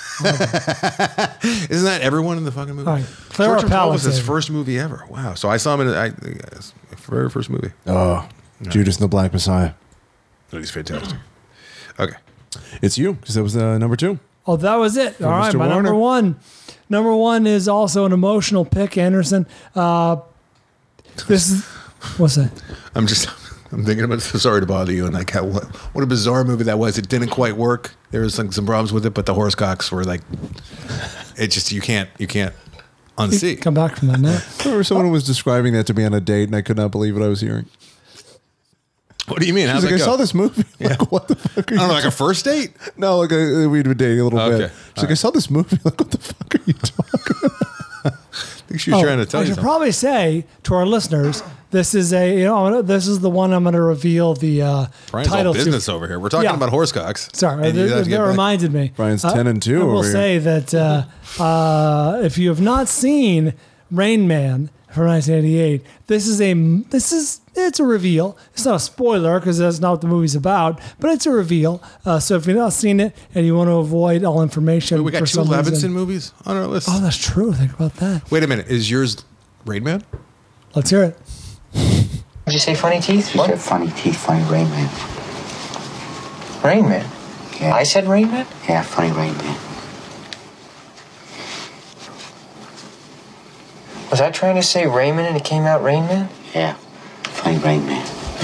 Isn't that everyone in the fucking movie? All right. Clara Short Term twelve was his Palisade. first movie ever. Wow. So I saw him in I, his very first movie. Oh, Judas and the Black Messiah. Oh, he's fantastic. Okay. It's you, because that was uh, number two. Oh, that was it. All right, Mister my Warner. number one. Number one is also an emotional pick, Anderson. Uh, this is what's that? I'm just I'm thinking about Sorry to Bother You, and like how what, what a bizarre movie that was. It didn't quite work. There was like some problems with it, but the Horsecocks were like, it just you can't you can't unsee. Come back from that now. I remember someone was describing that to me on a date, and I could not believe what I was hearing. What do you mean? How's She's like, that I go? saw this movie. Like, what the fuck are I don't you know, like a first date? No, like a, we'd been dating a little Okay. bit. She's like, I saw this movie. Like, what the fuck are you talking about? I think she was trying to tell I you should something. probably say to our listeners, this is a you know this is the one I'm going to reveal the uh, Brian's all title business to. over here. We're talking Yeah. about Horsecocks. Sorry, and you that, have to get that back. reminded me. Brian's Uh, ten and two I will over here. say that uh, uh, if you have not seen Rain Man from nineteen eighty-eight, this is a this is it's a reveal. It's not a spoiler because that's not what the movie's about, but it's a reveal. Uh, so if you've not seen it and you want to avoid all information, Wait, we got for two some Levinson reason- movies on our list. Oh, that's true. Think about that. Wait a minute. Is yours Rain Man? Let's hear it. Did you say funny teeth? You said funny teeth, funny Rain Man. Rain Man? Yeah. I said Rain Man? Yeah, funny Rain Man. Was I trying to say Raymond and it came out Rain Man? Yeah, funny Rain Man.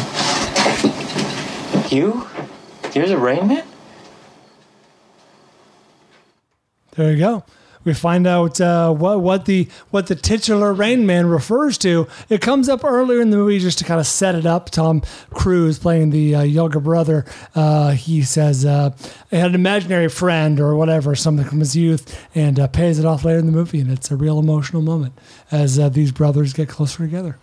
You? You're the Rain Man? There you go. We find out uh, what what the what the titular Rain Man refers to. It comes up earlier in the movie just to kind of set it up. Tom Cruise playing the uh, younger brother. Uh, he says uh, he had an imaginary friend or whatever, something from his youth, and uh, pays it off later in the movie. And it's a real emotional moment as uh, these brothers get closer together.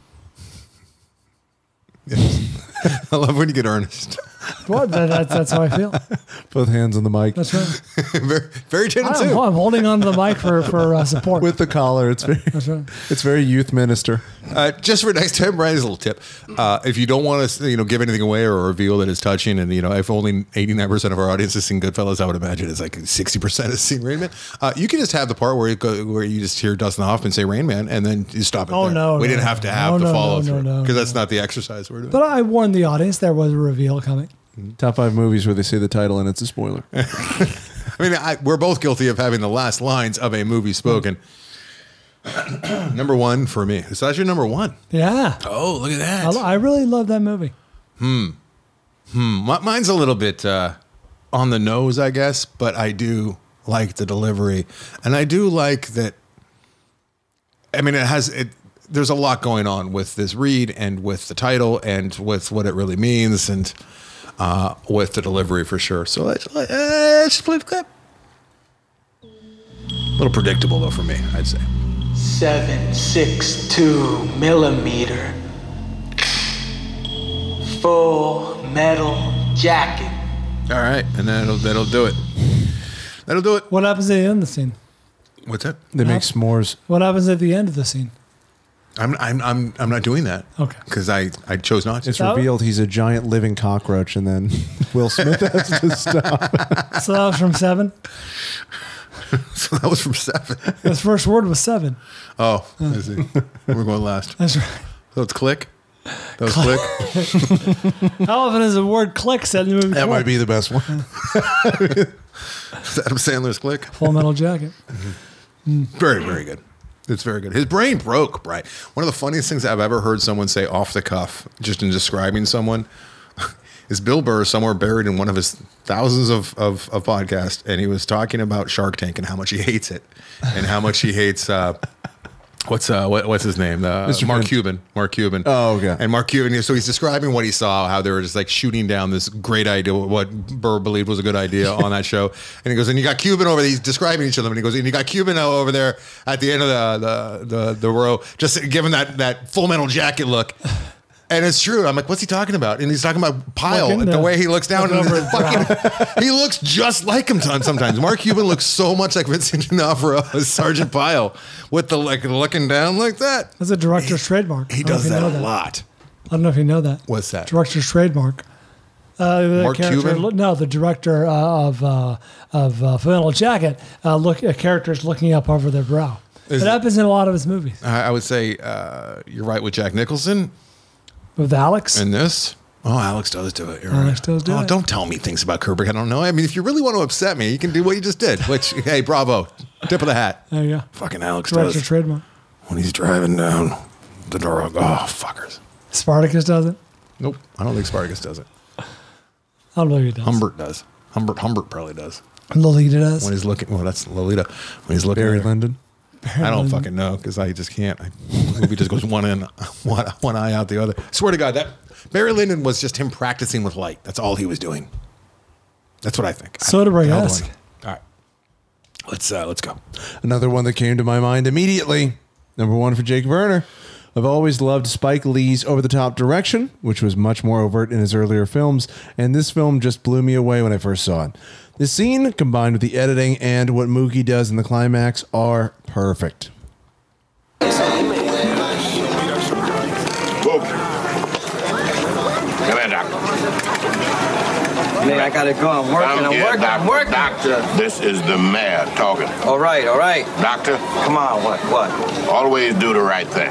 Yes. I love when you get earnest. Well, that, that's, that's how I feel. Both hands on the mic. That's right. very, very ten and I'm, two. I'm holding on to the mic for, for uh, support. With the collar. It's very, That's right. it's very youth minister. Uh, just for next time, Brian's a little tip. Uh, if you don't want to, you know, give anything away or reveal that it's touching, and you know, if only eighty-nine percent of our audience has seen Goodfellas, I would imagine it's like sixty percent has seen Rain Man. Uh, you can just have the part where you go, where you just hear Dustin Hoffman say Rain Man, and then you stop it. Oh, there. no, we no, didn't have to no. have No, the no, follow no, through no, because no. that's not the exercise we're doing. But I warned the audience there was a reveal coming. Top five movies where they say the title and it's a spoiler. I mean, I, we're both guilty of having the last lines of a movie spoken. Number one for me. Is that your number one? Yeah. Oh, look at that. I, I really love that movie. Hmm. Hmm. Mi- Mine's a little bit uh, on the nose, I guess, but I do like the delivery, and I do like that. I mean, it has it. There's a lot going on with this read, and with the title, and with what it really means, and uh, with the delivery for sure. So let's, uh, let's just play the clip. A little predictable though for me, I'd say. seven six two millimeter full metal jacket. All right, and that'll that'll do it. That'll do it. What happens at the end of the scene? What's that? They make s'mores. What happens at the end of the scene? I'm I'm I'm I'm not doing that. Okay. Because I, I chose not to. It's revealed he's a giant living cockroach, and then Will Smith has to stop. So that was from seven. So that was from seven. His first word was seven. Oh, I see. We're going last. That's right. So it's click. That was click. How often is the word click said in the movie? That before? might be the best one. Adam Sandler's click. Full Metal Jacket. Very, very good. It's very good. His brain broke, right? One of the funniest things I've ever heard someone say off the cuff, just in describing someone, is Bill Burr somewhere buried in one of his thousands of, of, of podcasts, and he was talking about Shark Tank and how much he hates it, and how much he hates uh, what's uh, what, what's his name? Uh, Mister Mark Finn. Cuban. Mark Cuban. Oh, okay. And Mark Cuban. So he's describing what he saw, how they were just like shooting down this great idea, what Burr believed was a good idea on that show. And he goes, and you got Cuban over there. He's describing each of them, and he goes, and you got Cuban over there at the end of the the the, the row, just giving that that Full Metal Jacket look. And it's true. I'm like, what's he talking about? And he's talking about Pyle, Looking, the uh, way he looks down. And over his fucking, he looks just like him sometimes. Mark Cuban looks so much like Vincent D'Onofrio as Sergeant Pyle, with the like looking down like that. That's a director's trademark. He I don't know does if you that know a lot. I don't know if you know that. What's that? Director's trademark. Uh, the Mark character- Cuban? No, the director uh, of uh, of uh, Full Metal Jacket. Uh, look, uh, characters looking up over their brow. Is it it- happens in a lot of his movies. I I would say uh, you're right with Jack Nicholson With Alex. in this. Oh, Alex does do it. You're Alex right. does do oh, it. Don't tell me things about Kubrick I don't know. I mean, if you really want to upset me, you can do what you just did. Which, hey, bravo, tip of the hat. There you go. Fucking Alex Director's does. trademark. When he's driving down the door, oh fuckers. Spartacus does it. Nope, I don't think Spartacus does it. I don't believe he does. Humbert does. Humbert Humbert probably does. Lolita does. When he's looking, well, that's Lolita. When he's looking, Barry at her. Lyndon. I don't fucking know because I just can't. I, the movie just goes one in, one one eye out the other. I swear to God, that Barry Lyndon was just him practicing with light. That's all he was doing. That's what I think. Soderbergh-esque. All right, let's uh, let's go. Another one that came to my mind immediately. Number one for Jake Werner. I've always loved Spike Lee's over-the-top direction, which was much more overt in his earlier films, and this film just blew me away when I first saw it. The scene, combined with the editing and what Mookie does in the climax, are perfect. Come here, doctor. Man, I gotta go. I'm working. Come I'm here, working. doctor. I'm working. Doctor, this is the mayor talking. All right, all right. Doctor, Come on. What? What? always do the right thing.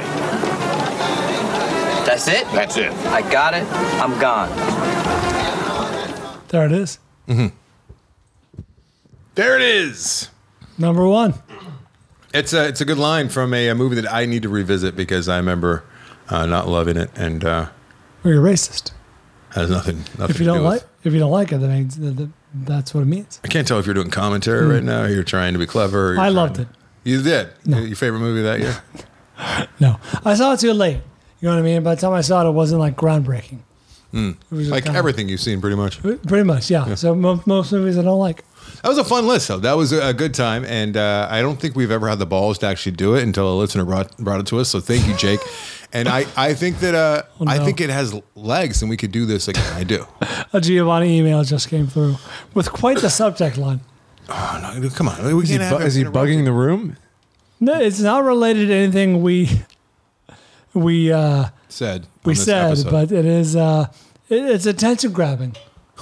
That's it? That's it. I got it. I'm gone. There it is. Mm-hmm. There it is. Number one. It's a it's a good line from a, a movie that I need to revisit because I remember uh, not loving it and uh, Or you're racist. has nothing nothing. If you to don't do like, with. if you don't like it, that means that, that, that's what it means. I can't tell if you're doing commentary right now. Or you're trying to be clever. or you're I trying loved to- it. You did. Your favorite movie that year? No, I saw it too late. You know what I mean? By the time I saw it, it wasn't like groundbreaking. Mm. It was Like kinda- everything you've seen, pretty much. Pretty much, yeah. So mo- most movies I don't like. That was a fun list, though. That was a a good time, and uh, I don't think we've ever had the balls to actually do it until a listener brought brought it to us. So thank you, Jake. And I, I think that uh, Oh, no. I think it has legs, and we could do this again. I do. A Giovanni email just came through with quite the subject line. Oh no! Come on, we Is he, can't bu- have is he bugging the room? No, it's not related to anything we we uh, said. we on this said, episode. but it is uh, it, it's attention grabbing.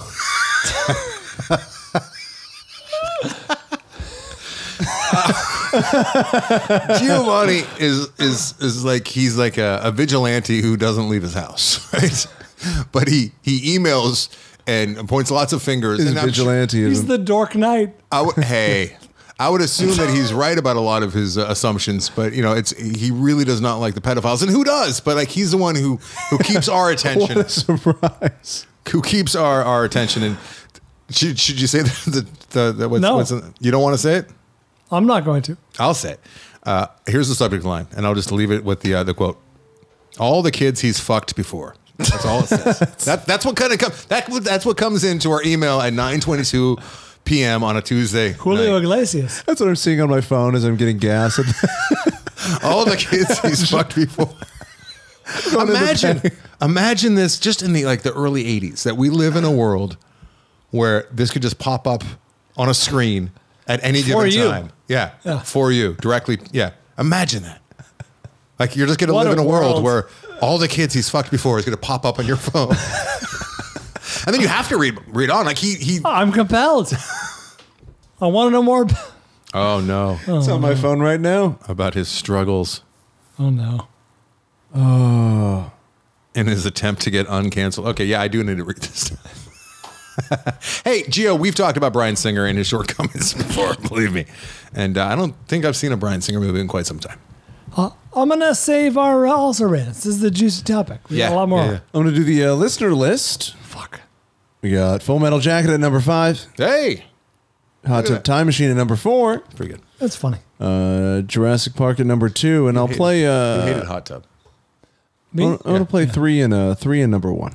Giovanni is is is like he's like a, a vigilante who doesn't leave his house, right? But he he emails and points lots of fingers. His and I'm sure- vigilanteism. He's the Dork Knight. I w- hey, I would assume that he's right about a lot of his uh, assumptions, but you know, it's he really does not like the pedophiles, and who does? But like he's the one who who keeps our attention. What a surprise! Who keeps our our attention? And should should you say the the, the, the what's, No. what's in, you don't want to say it? I'm not going to. I'll say it. Uh, here's the subject line, and I'll just leave it with the uh, the quote: "All the kids he's fucked before." That's all it says. that that's what kind of comes. That that's what comes into our email at nine twenty-two p.m. on a Tuesday. Julio night. Iglesias. That's what I'm seeing on my phone as I'm getting gas. All the kids he's fucked before. Imagine, imagine this just in the like the early eighties that we live in a world where this could just pop up on a screen at any For given you. time. Yeah, Yeah. for you directly. Yeah, imagine that. Like you're just gonna What live in a a world, world. where all the kids he's fucked before is gonna pop up on your phone, and then you have to read read on. Like he he. I'm compelled. I want to know more. About, Oh no, It's on my phone right now. about his struggles. oh no. Oh, in his attempt to get uncanceled. Okay, yeah, I do need to read this. Hey, Gio, we've talked about Bryan Singer and his shortcomings before, believe me. And uh, I don't think I've seen a Bryan Singer movie in quite some time. Uh, I'm going to save our uh, also rants. This is the juicy topic. We Yeah, got a lot more. yeah, yeah. I'm going to do the uh, listener list. Fuck. We got Full Metal Jacket at number five. Hey. Hot Tub Time Machine at number four. Pretty good. That's funny. Uh, Jurassic Park at number two. And I'll hated- play... Uh, you hated Hot Tub. Me? I'm going to play three and uh, three and number one.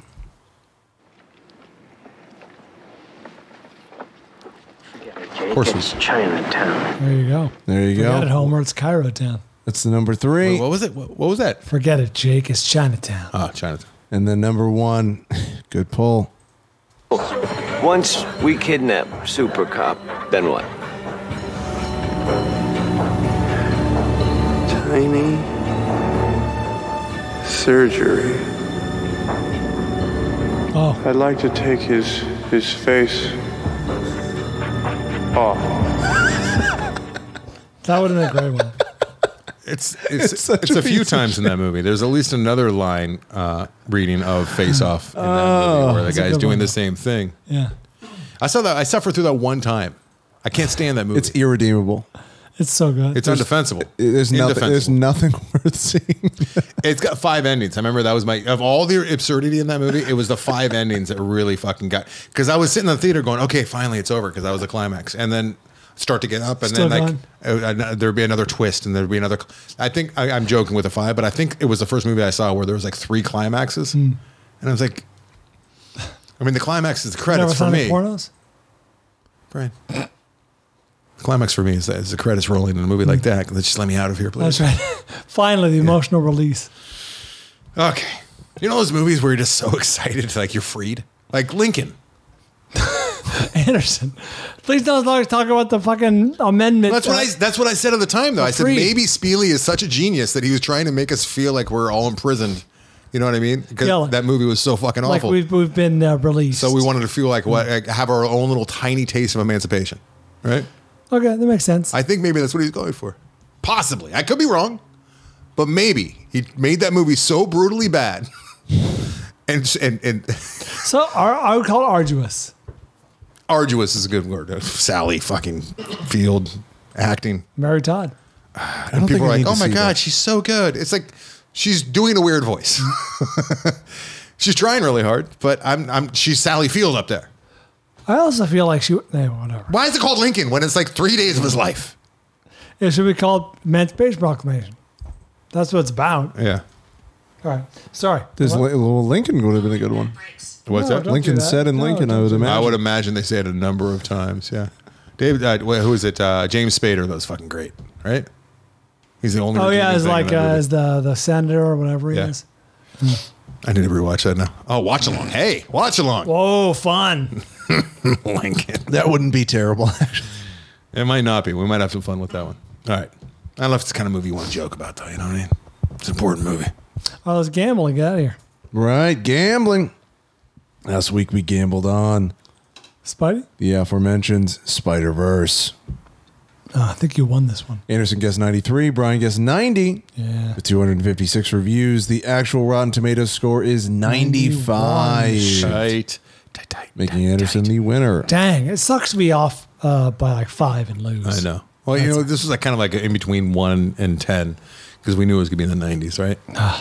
Of course it's Chinatown. There you go. There you Forget go. it, Homer. It's Cairo Town. That's the number three. Wait, what was it? What, what was that? Forget it, Jake. It's Chinatown. Oh, Chinatown. And then number one, good pull. Once we kidnap Super Cop, then what? Tiny surgery. Oh. I'd like to take his his face off. That would have been a great one. It's it's It's it's, such a a few piece of times in that movie. There's at least another line uh, reading of Face Off in that Oh, movie where the that's a guy's good doing one. the same thing. Yeah. I saw that. I suffered through that one time. I can't stand that movie. It's irredeemable. It's so good. It's undefensible. There's nothing. There's Indefensible. nothing worth seeing. It's got five endings. I remember that was my of all the absurdity in that movie. It was the five endings that really fucking got. Because I was sitting in the theater going, "Okay, finally it's over," because that was the climax, and then start to get up, and Still then like uh, there'd be another twist, and there'd be another. I think I, I'm joking with a five, but I think it was the first movie I saw where there was like three climaxes, Mm. and I was like, I mean, the climax is the Never credits for found me. any pornos? Right. The climax for me is, is the credits rolling in a movie like that. Let's just let me out of here, please. That's right. Finally, the emotional release. Okay. You know those movies where you're just so excited, like you're freed? Like Lincoln. Anderson, please don't talk about the fucking amendment. That's what I. That's what I said at the time, though. I said Freed. maybe Speely is such a genius that he was trying to make us feel like we're all imprisoned. You know what I mean? Because Yeah, like- that movie was so fucking Like awful. we've, we've been uh, released. So we wanted to feel like what, like have our own little tiny taste of emancipation, right? Okay, that makes sense. I think maybe that's what he's going for. Possibly, I could be wrong, but maybe he made that movie so brutally bad, and and and So ar- I would call it arduous. arduous is a good word. Uh, Sally fucking Field acting. Mary Todd. I And don't people think are I need like, to "Oh my see god, that. she's so good." It's like she's doing a weird voice. She's trying really hard, but I'm I'm she's Sally Field up there. I also feel like she. Eh, whatever. Why is it called Lincoln when it's like three days of his life? It should be called Emancipation Proclamation. That's what it's about. Yeah. All right. Sorry. This What? Li- well, Lincoln would have been a good one. What's No, that? don't Lincoln do that. said in No, Lincoln, I don't would do that. imagine. I would imagine they say it a number of times. Yeah. David, uh, wh- who is it? Uh, James Spader. That was fucking great, right? He's the only. Oh yeah, redeeming as thing in like that uh, movie. as the the senator or whatever he Yeah. is. I need to rewatch that now. Oh, watch along. Hey, watch along. Whoa, fun. Lincoln. That wouldn't be terrible. Actually. It might not be. We might have some fun with that one. All right. I don't know if it's the kind of movie you want to joke about, though. You know what I mean? It's an important movie. Oh, let's gamble and get out of here. Right, gambling. Last week we gambled on Spidey? the aforementioned Spider Verse. Oh, I think you won this one. Anderson guessed ninety-three. Brian guessed ninety. Yeah. With two hundred fifty-six reviews, the actual Rotten Tomatoes score is ninety-five. Tight. Tight, tight. Making Anderson the winner. Dang, it sucks to be off uh, by like five and lose. I know. Well, you know, this was like kind of like in between one and ten because we knew it was going to be in the nineties, right?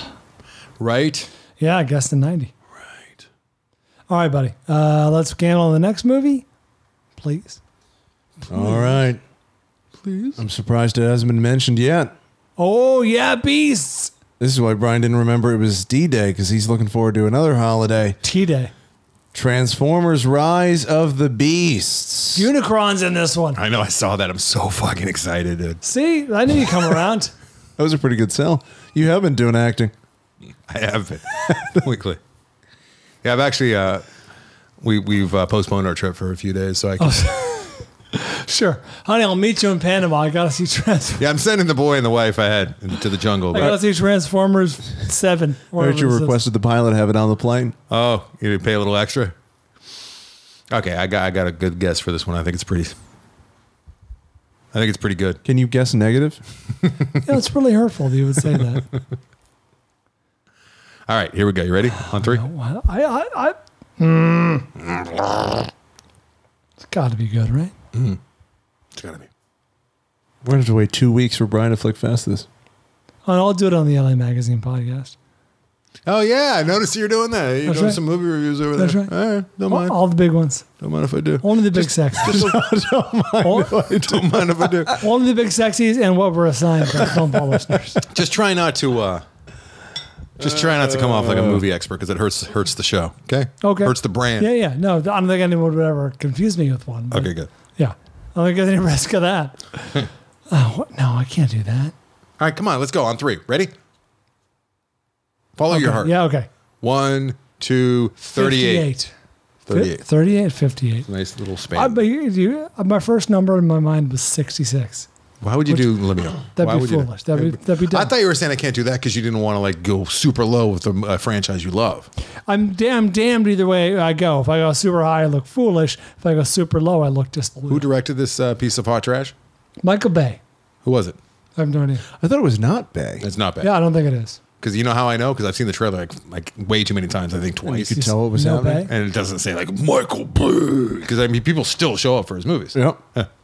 Right? Yeah, I guessed in ninety. Right. All right, buddy. Uh, let's gamble on the next movie, please. All right. Please. I'm surprised it hasn't been mentioned yet. Oh, yeah, beasts. This is why Brian didn't remember it was D-Day, because he's looking forward to another holiday. T-Day. Transformers Rise of the Beasts. Unicron's in this one. I know. I saw that. I'm so fucking excited, dude. See, I knew you'd come around. That was a pretty good sell. You have been doing acting. I have been. Weekly. Yeah, I've actually, uh, we, we've uh, postponed our trip for a few days, so I can. Sure. Honey, I'll meet you in Panama. I got to see Transformers. Yeah, I'm sending the boy and the wife ahead to the jungle. I got to But, see Transformers seven. I heard you requested the pilot have it on the plane. oh, you did pay a little extra? Okay, I got I got a good guess for this one. I think it's pretty. I think it's pretty good. Can you guess negative? Yeah, it's really hurtful that you would say that. All right, here we go. You ready? On three? I, I, I, mm. It's got to be good, right? Mm. It's got to be. We're going to have to wait two weeks for Brian to flick fast this. And I'll do it on the L A Magazine podcast. Oh, yeah. I noticed you're doing that. You're That's doing right. some movie reviews over That's there. right. All right. Don't all, mind. all the big ones. Don't mind if I do. Only the big Just- sexies. just- don't mind All- if I do. Don't mind if I do. Only the big sexies and what we're assigned by film ball listeners. Just try not to. Uh, just try not to come off like a movie expert because it hurts hurts the show. Okay. Okay. Hurts the brand. Yeah, yeah. No, I don't think anyone would ever confuse me with one. but Okay. Good. Yeah. I don't think there's any risk of that. Oh, what? No, I can't do that. All right. Come on. Let's go on three. Ready? Follow your Okay, heart. Yeah, okay. One, two, thirty-eight. fifty-eight. thirty-eight. thirty-eight, fifty-eight. Nice little span. I, but you, you, my first number in my mind was sixty-six. Why would you Which- do Limeo? That'd Why be would you do- foolish. That'd be, that'd be dumb. I thought you were saying I can't do that because you didn't want to like go super low with the uh, franchise you love. I'm damn damned either way I go. If I go super high, I look foolish. If I go super low, I look just Who directed this uh, piece of hot trash? Michael Bay. Who was it? I have no idea. I thought it was not Bay. It's not bad. Yeah, I don't think it is. Because you know how I know? Because I've seen the trailer like like way too many times. I think twice. You could tell what was No happening. Bay? And it doesn't say like Michael Bay. Because I mean, people still show up for his movies. Yep.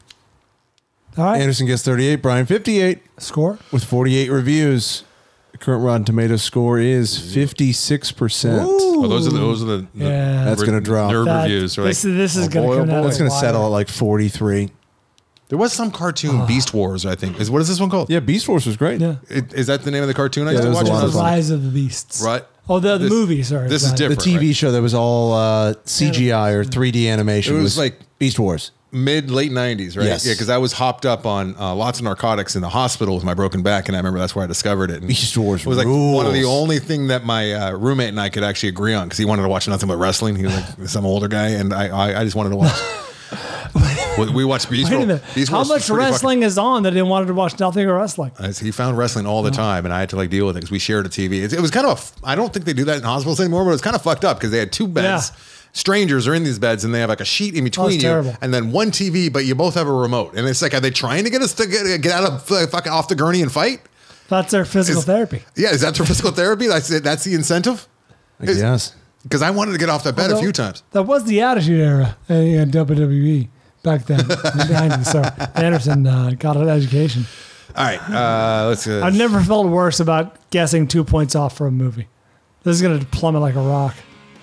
All right. Anderson gets thirty-eight. Brian fifty-eight. Score? With forty-eight reviews. The current Rotten Tomatoes score is fifty-six percent. Oh, those are the, those are the, the Yeah. That's going to drop. nerd That- reviews. Are like, this, is- this is oh going boy, to oh come down boy. That's going to wire. settle at like forty-three. There was some cartoon, Beast Wars, I think. Is what is this one called? Yeah, Beast Wars was great. Yeah. It, is that the name of the cartoon I Yeah, used to there was watch? a when lot I of was- fun. Rise of the Beasts. Right. Oh, the, the This- movie, sorry. this is Rise. The different. T V right? show that was all uh, C G I or three D animation It was like- Beast Wars. Mid late nineties, right? Yes. Yeah, because I was hopped up on uh, lots of narcotics in the hospital with my broken back, and I remember that's where I discovered it. And Beast Wars it was like one of the rules. only thing that my uh, roommate and I could actually agree on because he wanted to watch nothing but wrestling. He was like some older guy, and I I, I just wanted to watch. we, we watched Beast Wait a Wars. minute. Beast How Wars was much pretty fucking- wrestling is on that he wanted to watch nothing but wrestling? Uh, He found wrestling all the time, and I had to like deal with it because we shared a T V. It, it was kind of, a f- I don't think they do that in hospitals anymore, but it was kind of fucked up because they had two beds. Yeah. Strangers are in these beds, and they have like a sheet in between you, terrible. and then one T V, but you both have a remote. And it's like, are they trying to get us to get, get out of uh, fucking off the gurney and fight? That's their physical Is- therapy. Yeah, is that their physical therapy? That's it. That's the incentive. Yes. Because I wanted to get off that bed a Although- few times. That was the Attitude Era in W W E back then. in the nineties. So Anderson uh, got an education. All right, uh, let's. Uh, I've never felt worse about guessing two points off for a movie. This is going to plummet like a rock.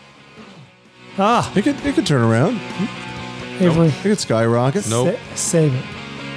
Ah, It could, it could turn around. Avery, It could skyrocket. Nope. sa- save it.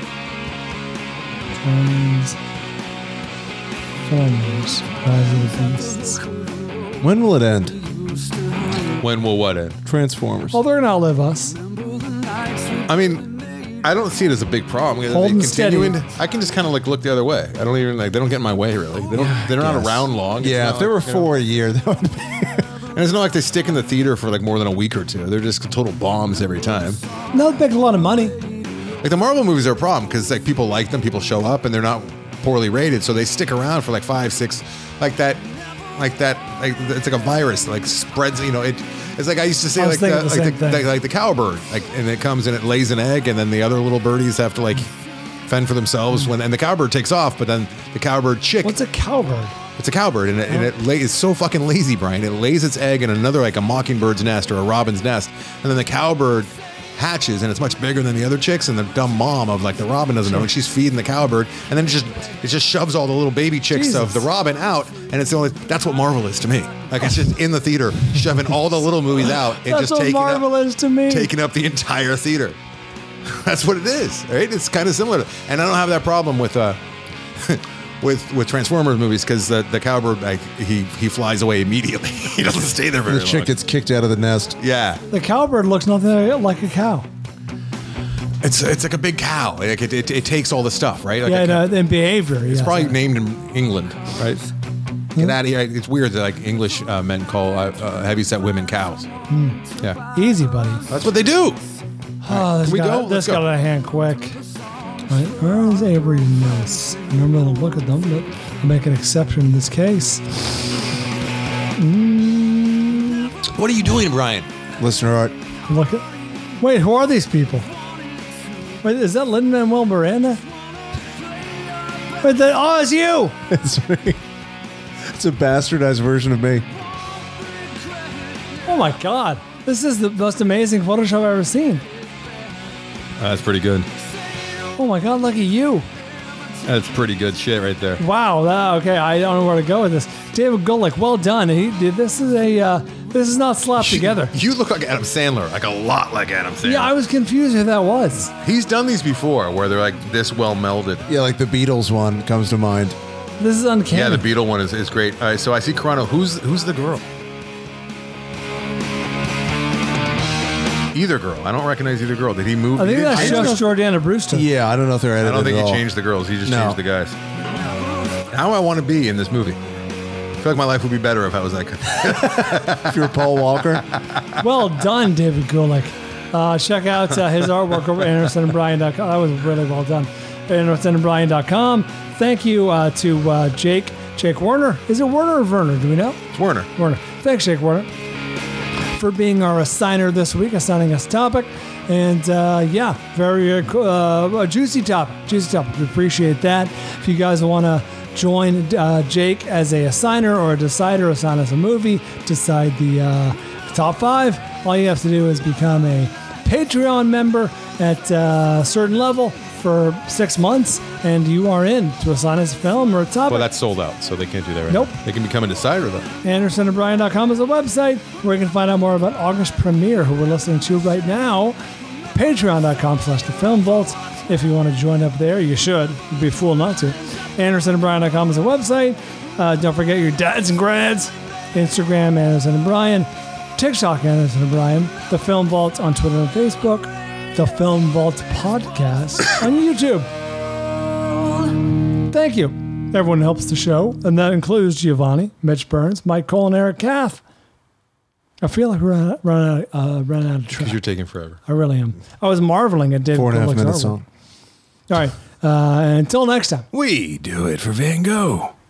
Transformers, Rise of the Beasts. When will it end? when will what end? Transformers. Well, they're going to outlive us. I mean, I don't see it as a big problem. They Holding continuing steady. to- I can just kind of like look the other way. I don't even like. They don't get in my way really. They don't. They're not Yes. around long. It's Yeah, not if there like, were you know- four a year, that would be. And it's not like they stick in the theater for like more than a week or two. They're just total bombs every time. No, they make a lot of money. Like the Marvel movies are a problem because like people like them, people show up, and they're not poorly rated, so they stick around for like five, six, like that, like that. Like it's like a virus, like spreads. You know, it. It's like I used to say, I was like the, thinking the like, same the, thing. like like the cowbird, like and it comes and it lays an egg, and then the other little birdies have to like fend for themselves when, and the cowbird takes off, but then the cowbird chick. What's a cowbird? It's a cowbird, and it, and it lay, it's so fucking lazy, Brian. It lays its egg in another, like a mockingbird's nest or a robin's nest, and then the cowbird hatches, and it's much bigger than the other chicks. And the dumb mom of like the robin doesn't know, and she's feeding the cowbird, and then it just it just shoves all the little baby chicks Jesus. of the robin out, and it's the only. That's what Marvel is to me. Like it's just in the theater, shoving all the little movies out, and That's just what taking Marvel up, is to me. taking up the entire theater. That's what it is, right? It's kind of similar, to, and I don't have that problem with. uh With, with Transformers movies because the, the cowbird like, he he flies away immediately. He doesn't stay there very The chick long. gets kicked out of the nest. Yeah, The cowbird looks nothing like a cow. it's it's like a big cow. Like it, it, it takes all the stuff, right? Like yeah, a cow- no, in behavior. it's yeah. probably named in England, right? Get out of here! It's weird that like English uh, men call uh, uh, heavyset women cows. Hmm. Yeah, Easy, buddy. that's what they do. Oh, this Can we got, go? This Let's go. got out of hand quick. Right, where is Avery's notes? I'm going to look at them, but I'll make an exception in this case. Mm, What are you doing, Brian? Listener art. look at. Wait, who are these people? Wait, is that Lin-Manuel Miranda? Wait, that, oh, it's you! It's me. It's a bastardized version of me. Oh my God. This is the most amazing Photoshop I've ever seen. That's pretty good. Oh my God, look at you. That's pretty good shit right there. Wow. That, okay, I don't know where to go with this. David Golick, well done. He did. This is a. Uh, this is not slapped together. You look like Adam Sandler, like a lot like Adam Sandler. Yeah, I was confused who that was. He's done these before, where they're like this well melded. Yeah, like the Beatles one comes to mind. This is uncanny. Yeah, the Beatle one is, is great. All right, so I see Carano. Who's who's the girl? Either girl. I don't recognize either girl. Did he move? I think he that's just Jordana Brewster. Yeah, I don't know if they're I edited don't think at he all. changed the girls. He just No. changed the guys. How I want to be in this movie. I feel like my life would be better if I was that guy. If you're Paul Walker. Well done, David Golick. Uh, check out uh, his artwork over at anderson and bryan dot com. That was really well done. anderson and bryan dot com. Thank you uh, to uh, Jake. Jake Werner. Is it Werner or Werner? Do we know? It's Werner. Werner. Thanks, Jake Werner, for being our assigner this week, assigning us a topic. And uh, yeah, very uh, cool, uh, a juicy topic. Juicy topic. We appreciate that. If you guys want to join uh, Jake as a assigner or a decider, assign us a movie, decide the uh, top five, all you have to do is become a Patreon member at uh, a certain level for six months, and you are in to assign us a film or a topic. Well, that's sold out, so they can't do that right Nope. now. They can become a decider, though. anderson and bryan dot com is a website where you can find out more about August premiere, who we're listening to right now. Patreon dot com slash the Film Vault. If you want to join up there, you should. You'd be a fool not to. anderson and bryan dot com is a website. Uh, don't forget your dads and grads. Instagram, Anderson and Bryan. TikTok, Anderson and Bryan. The Film Vault on Twitter and Facebook. The Film Vault Podcast on YouTube. Thank you. Everyone helps the show, and that includes Giovanni, Mitch Burns, Mike Cole, and Eric Kath. I feel like we're running run out, uh, run out of track. Because you're taking forever. I really am. I was marveling at David Four and a half Golick's minutes artwork. on. All right. Uh, until next time. We do it for Van Gogh.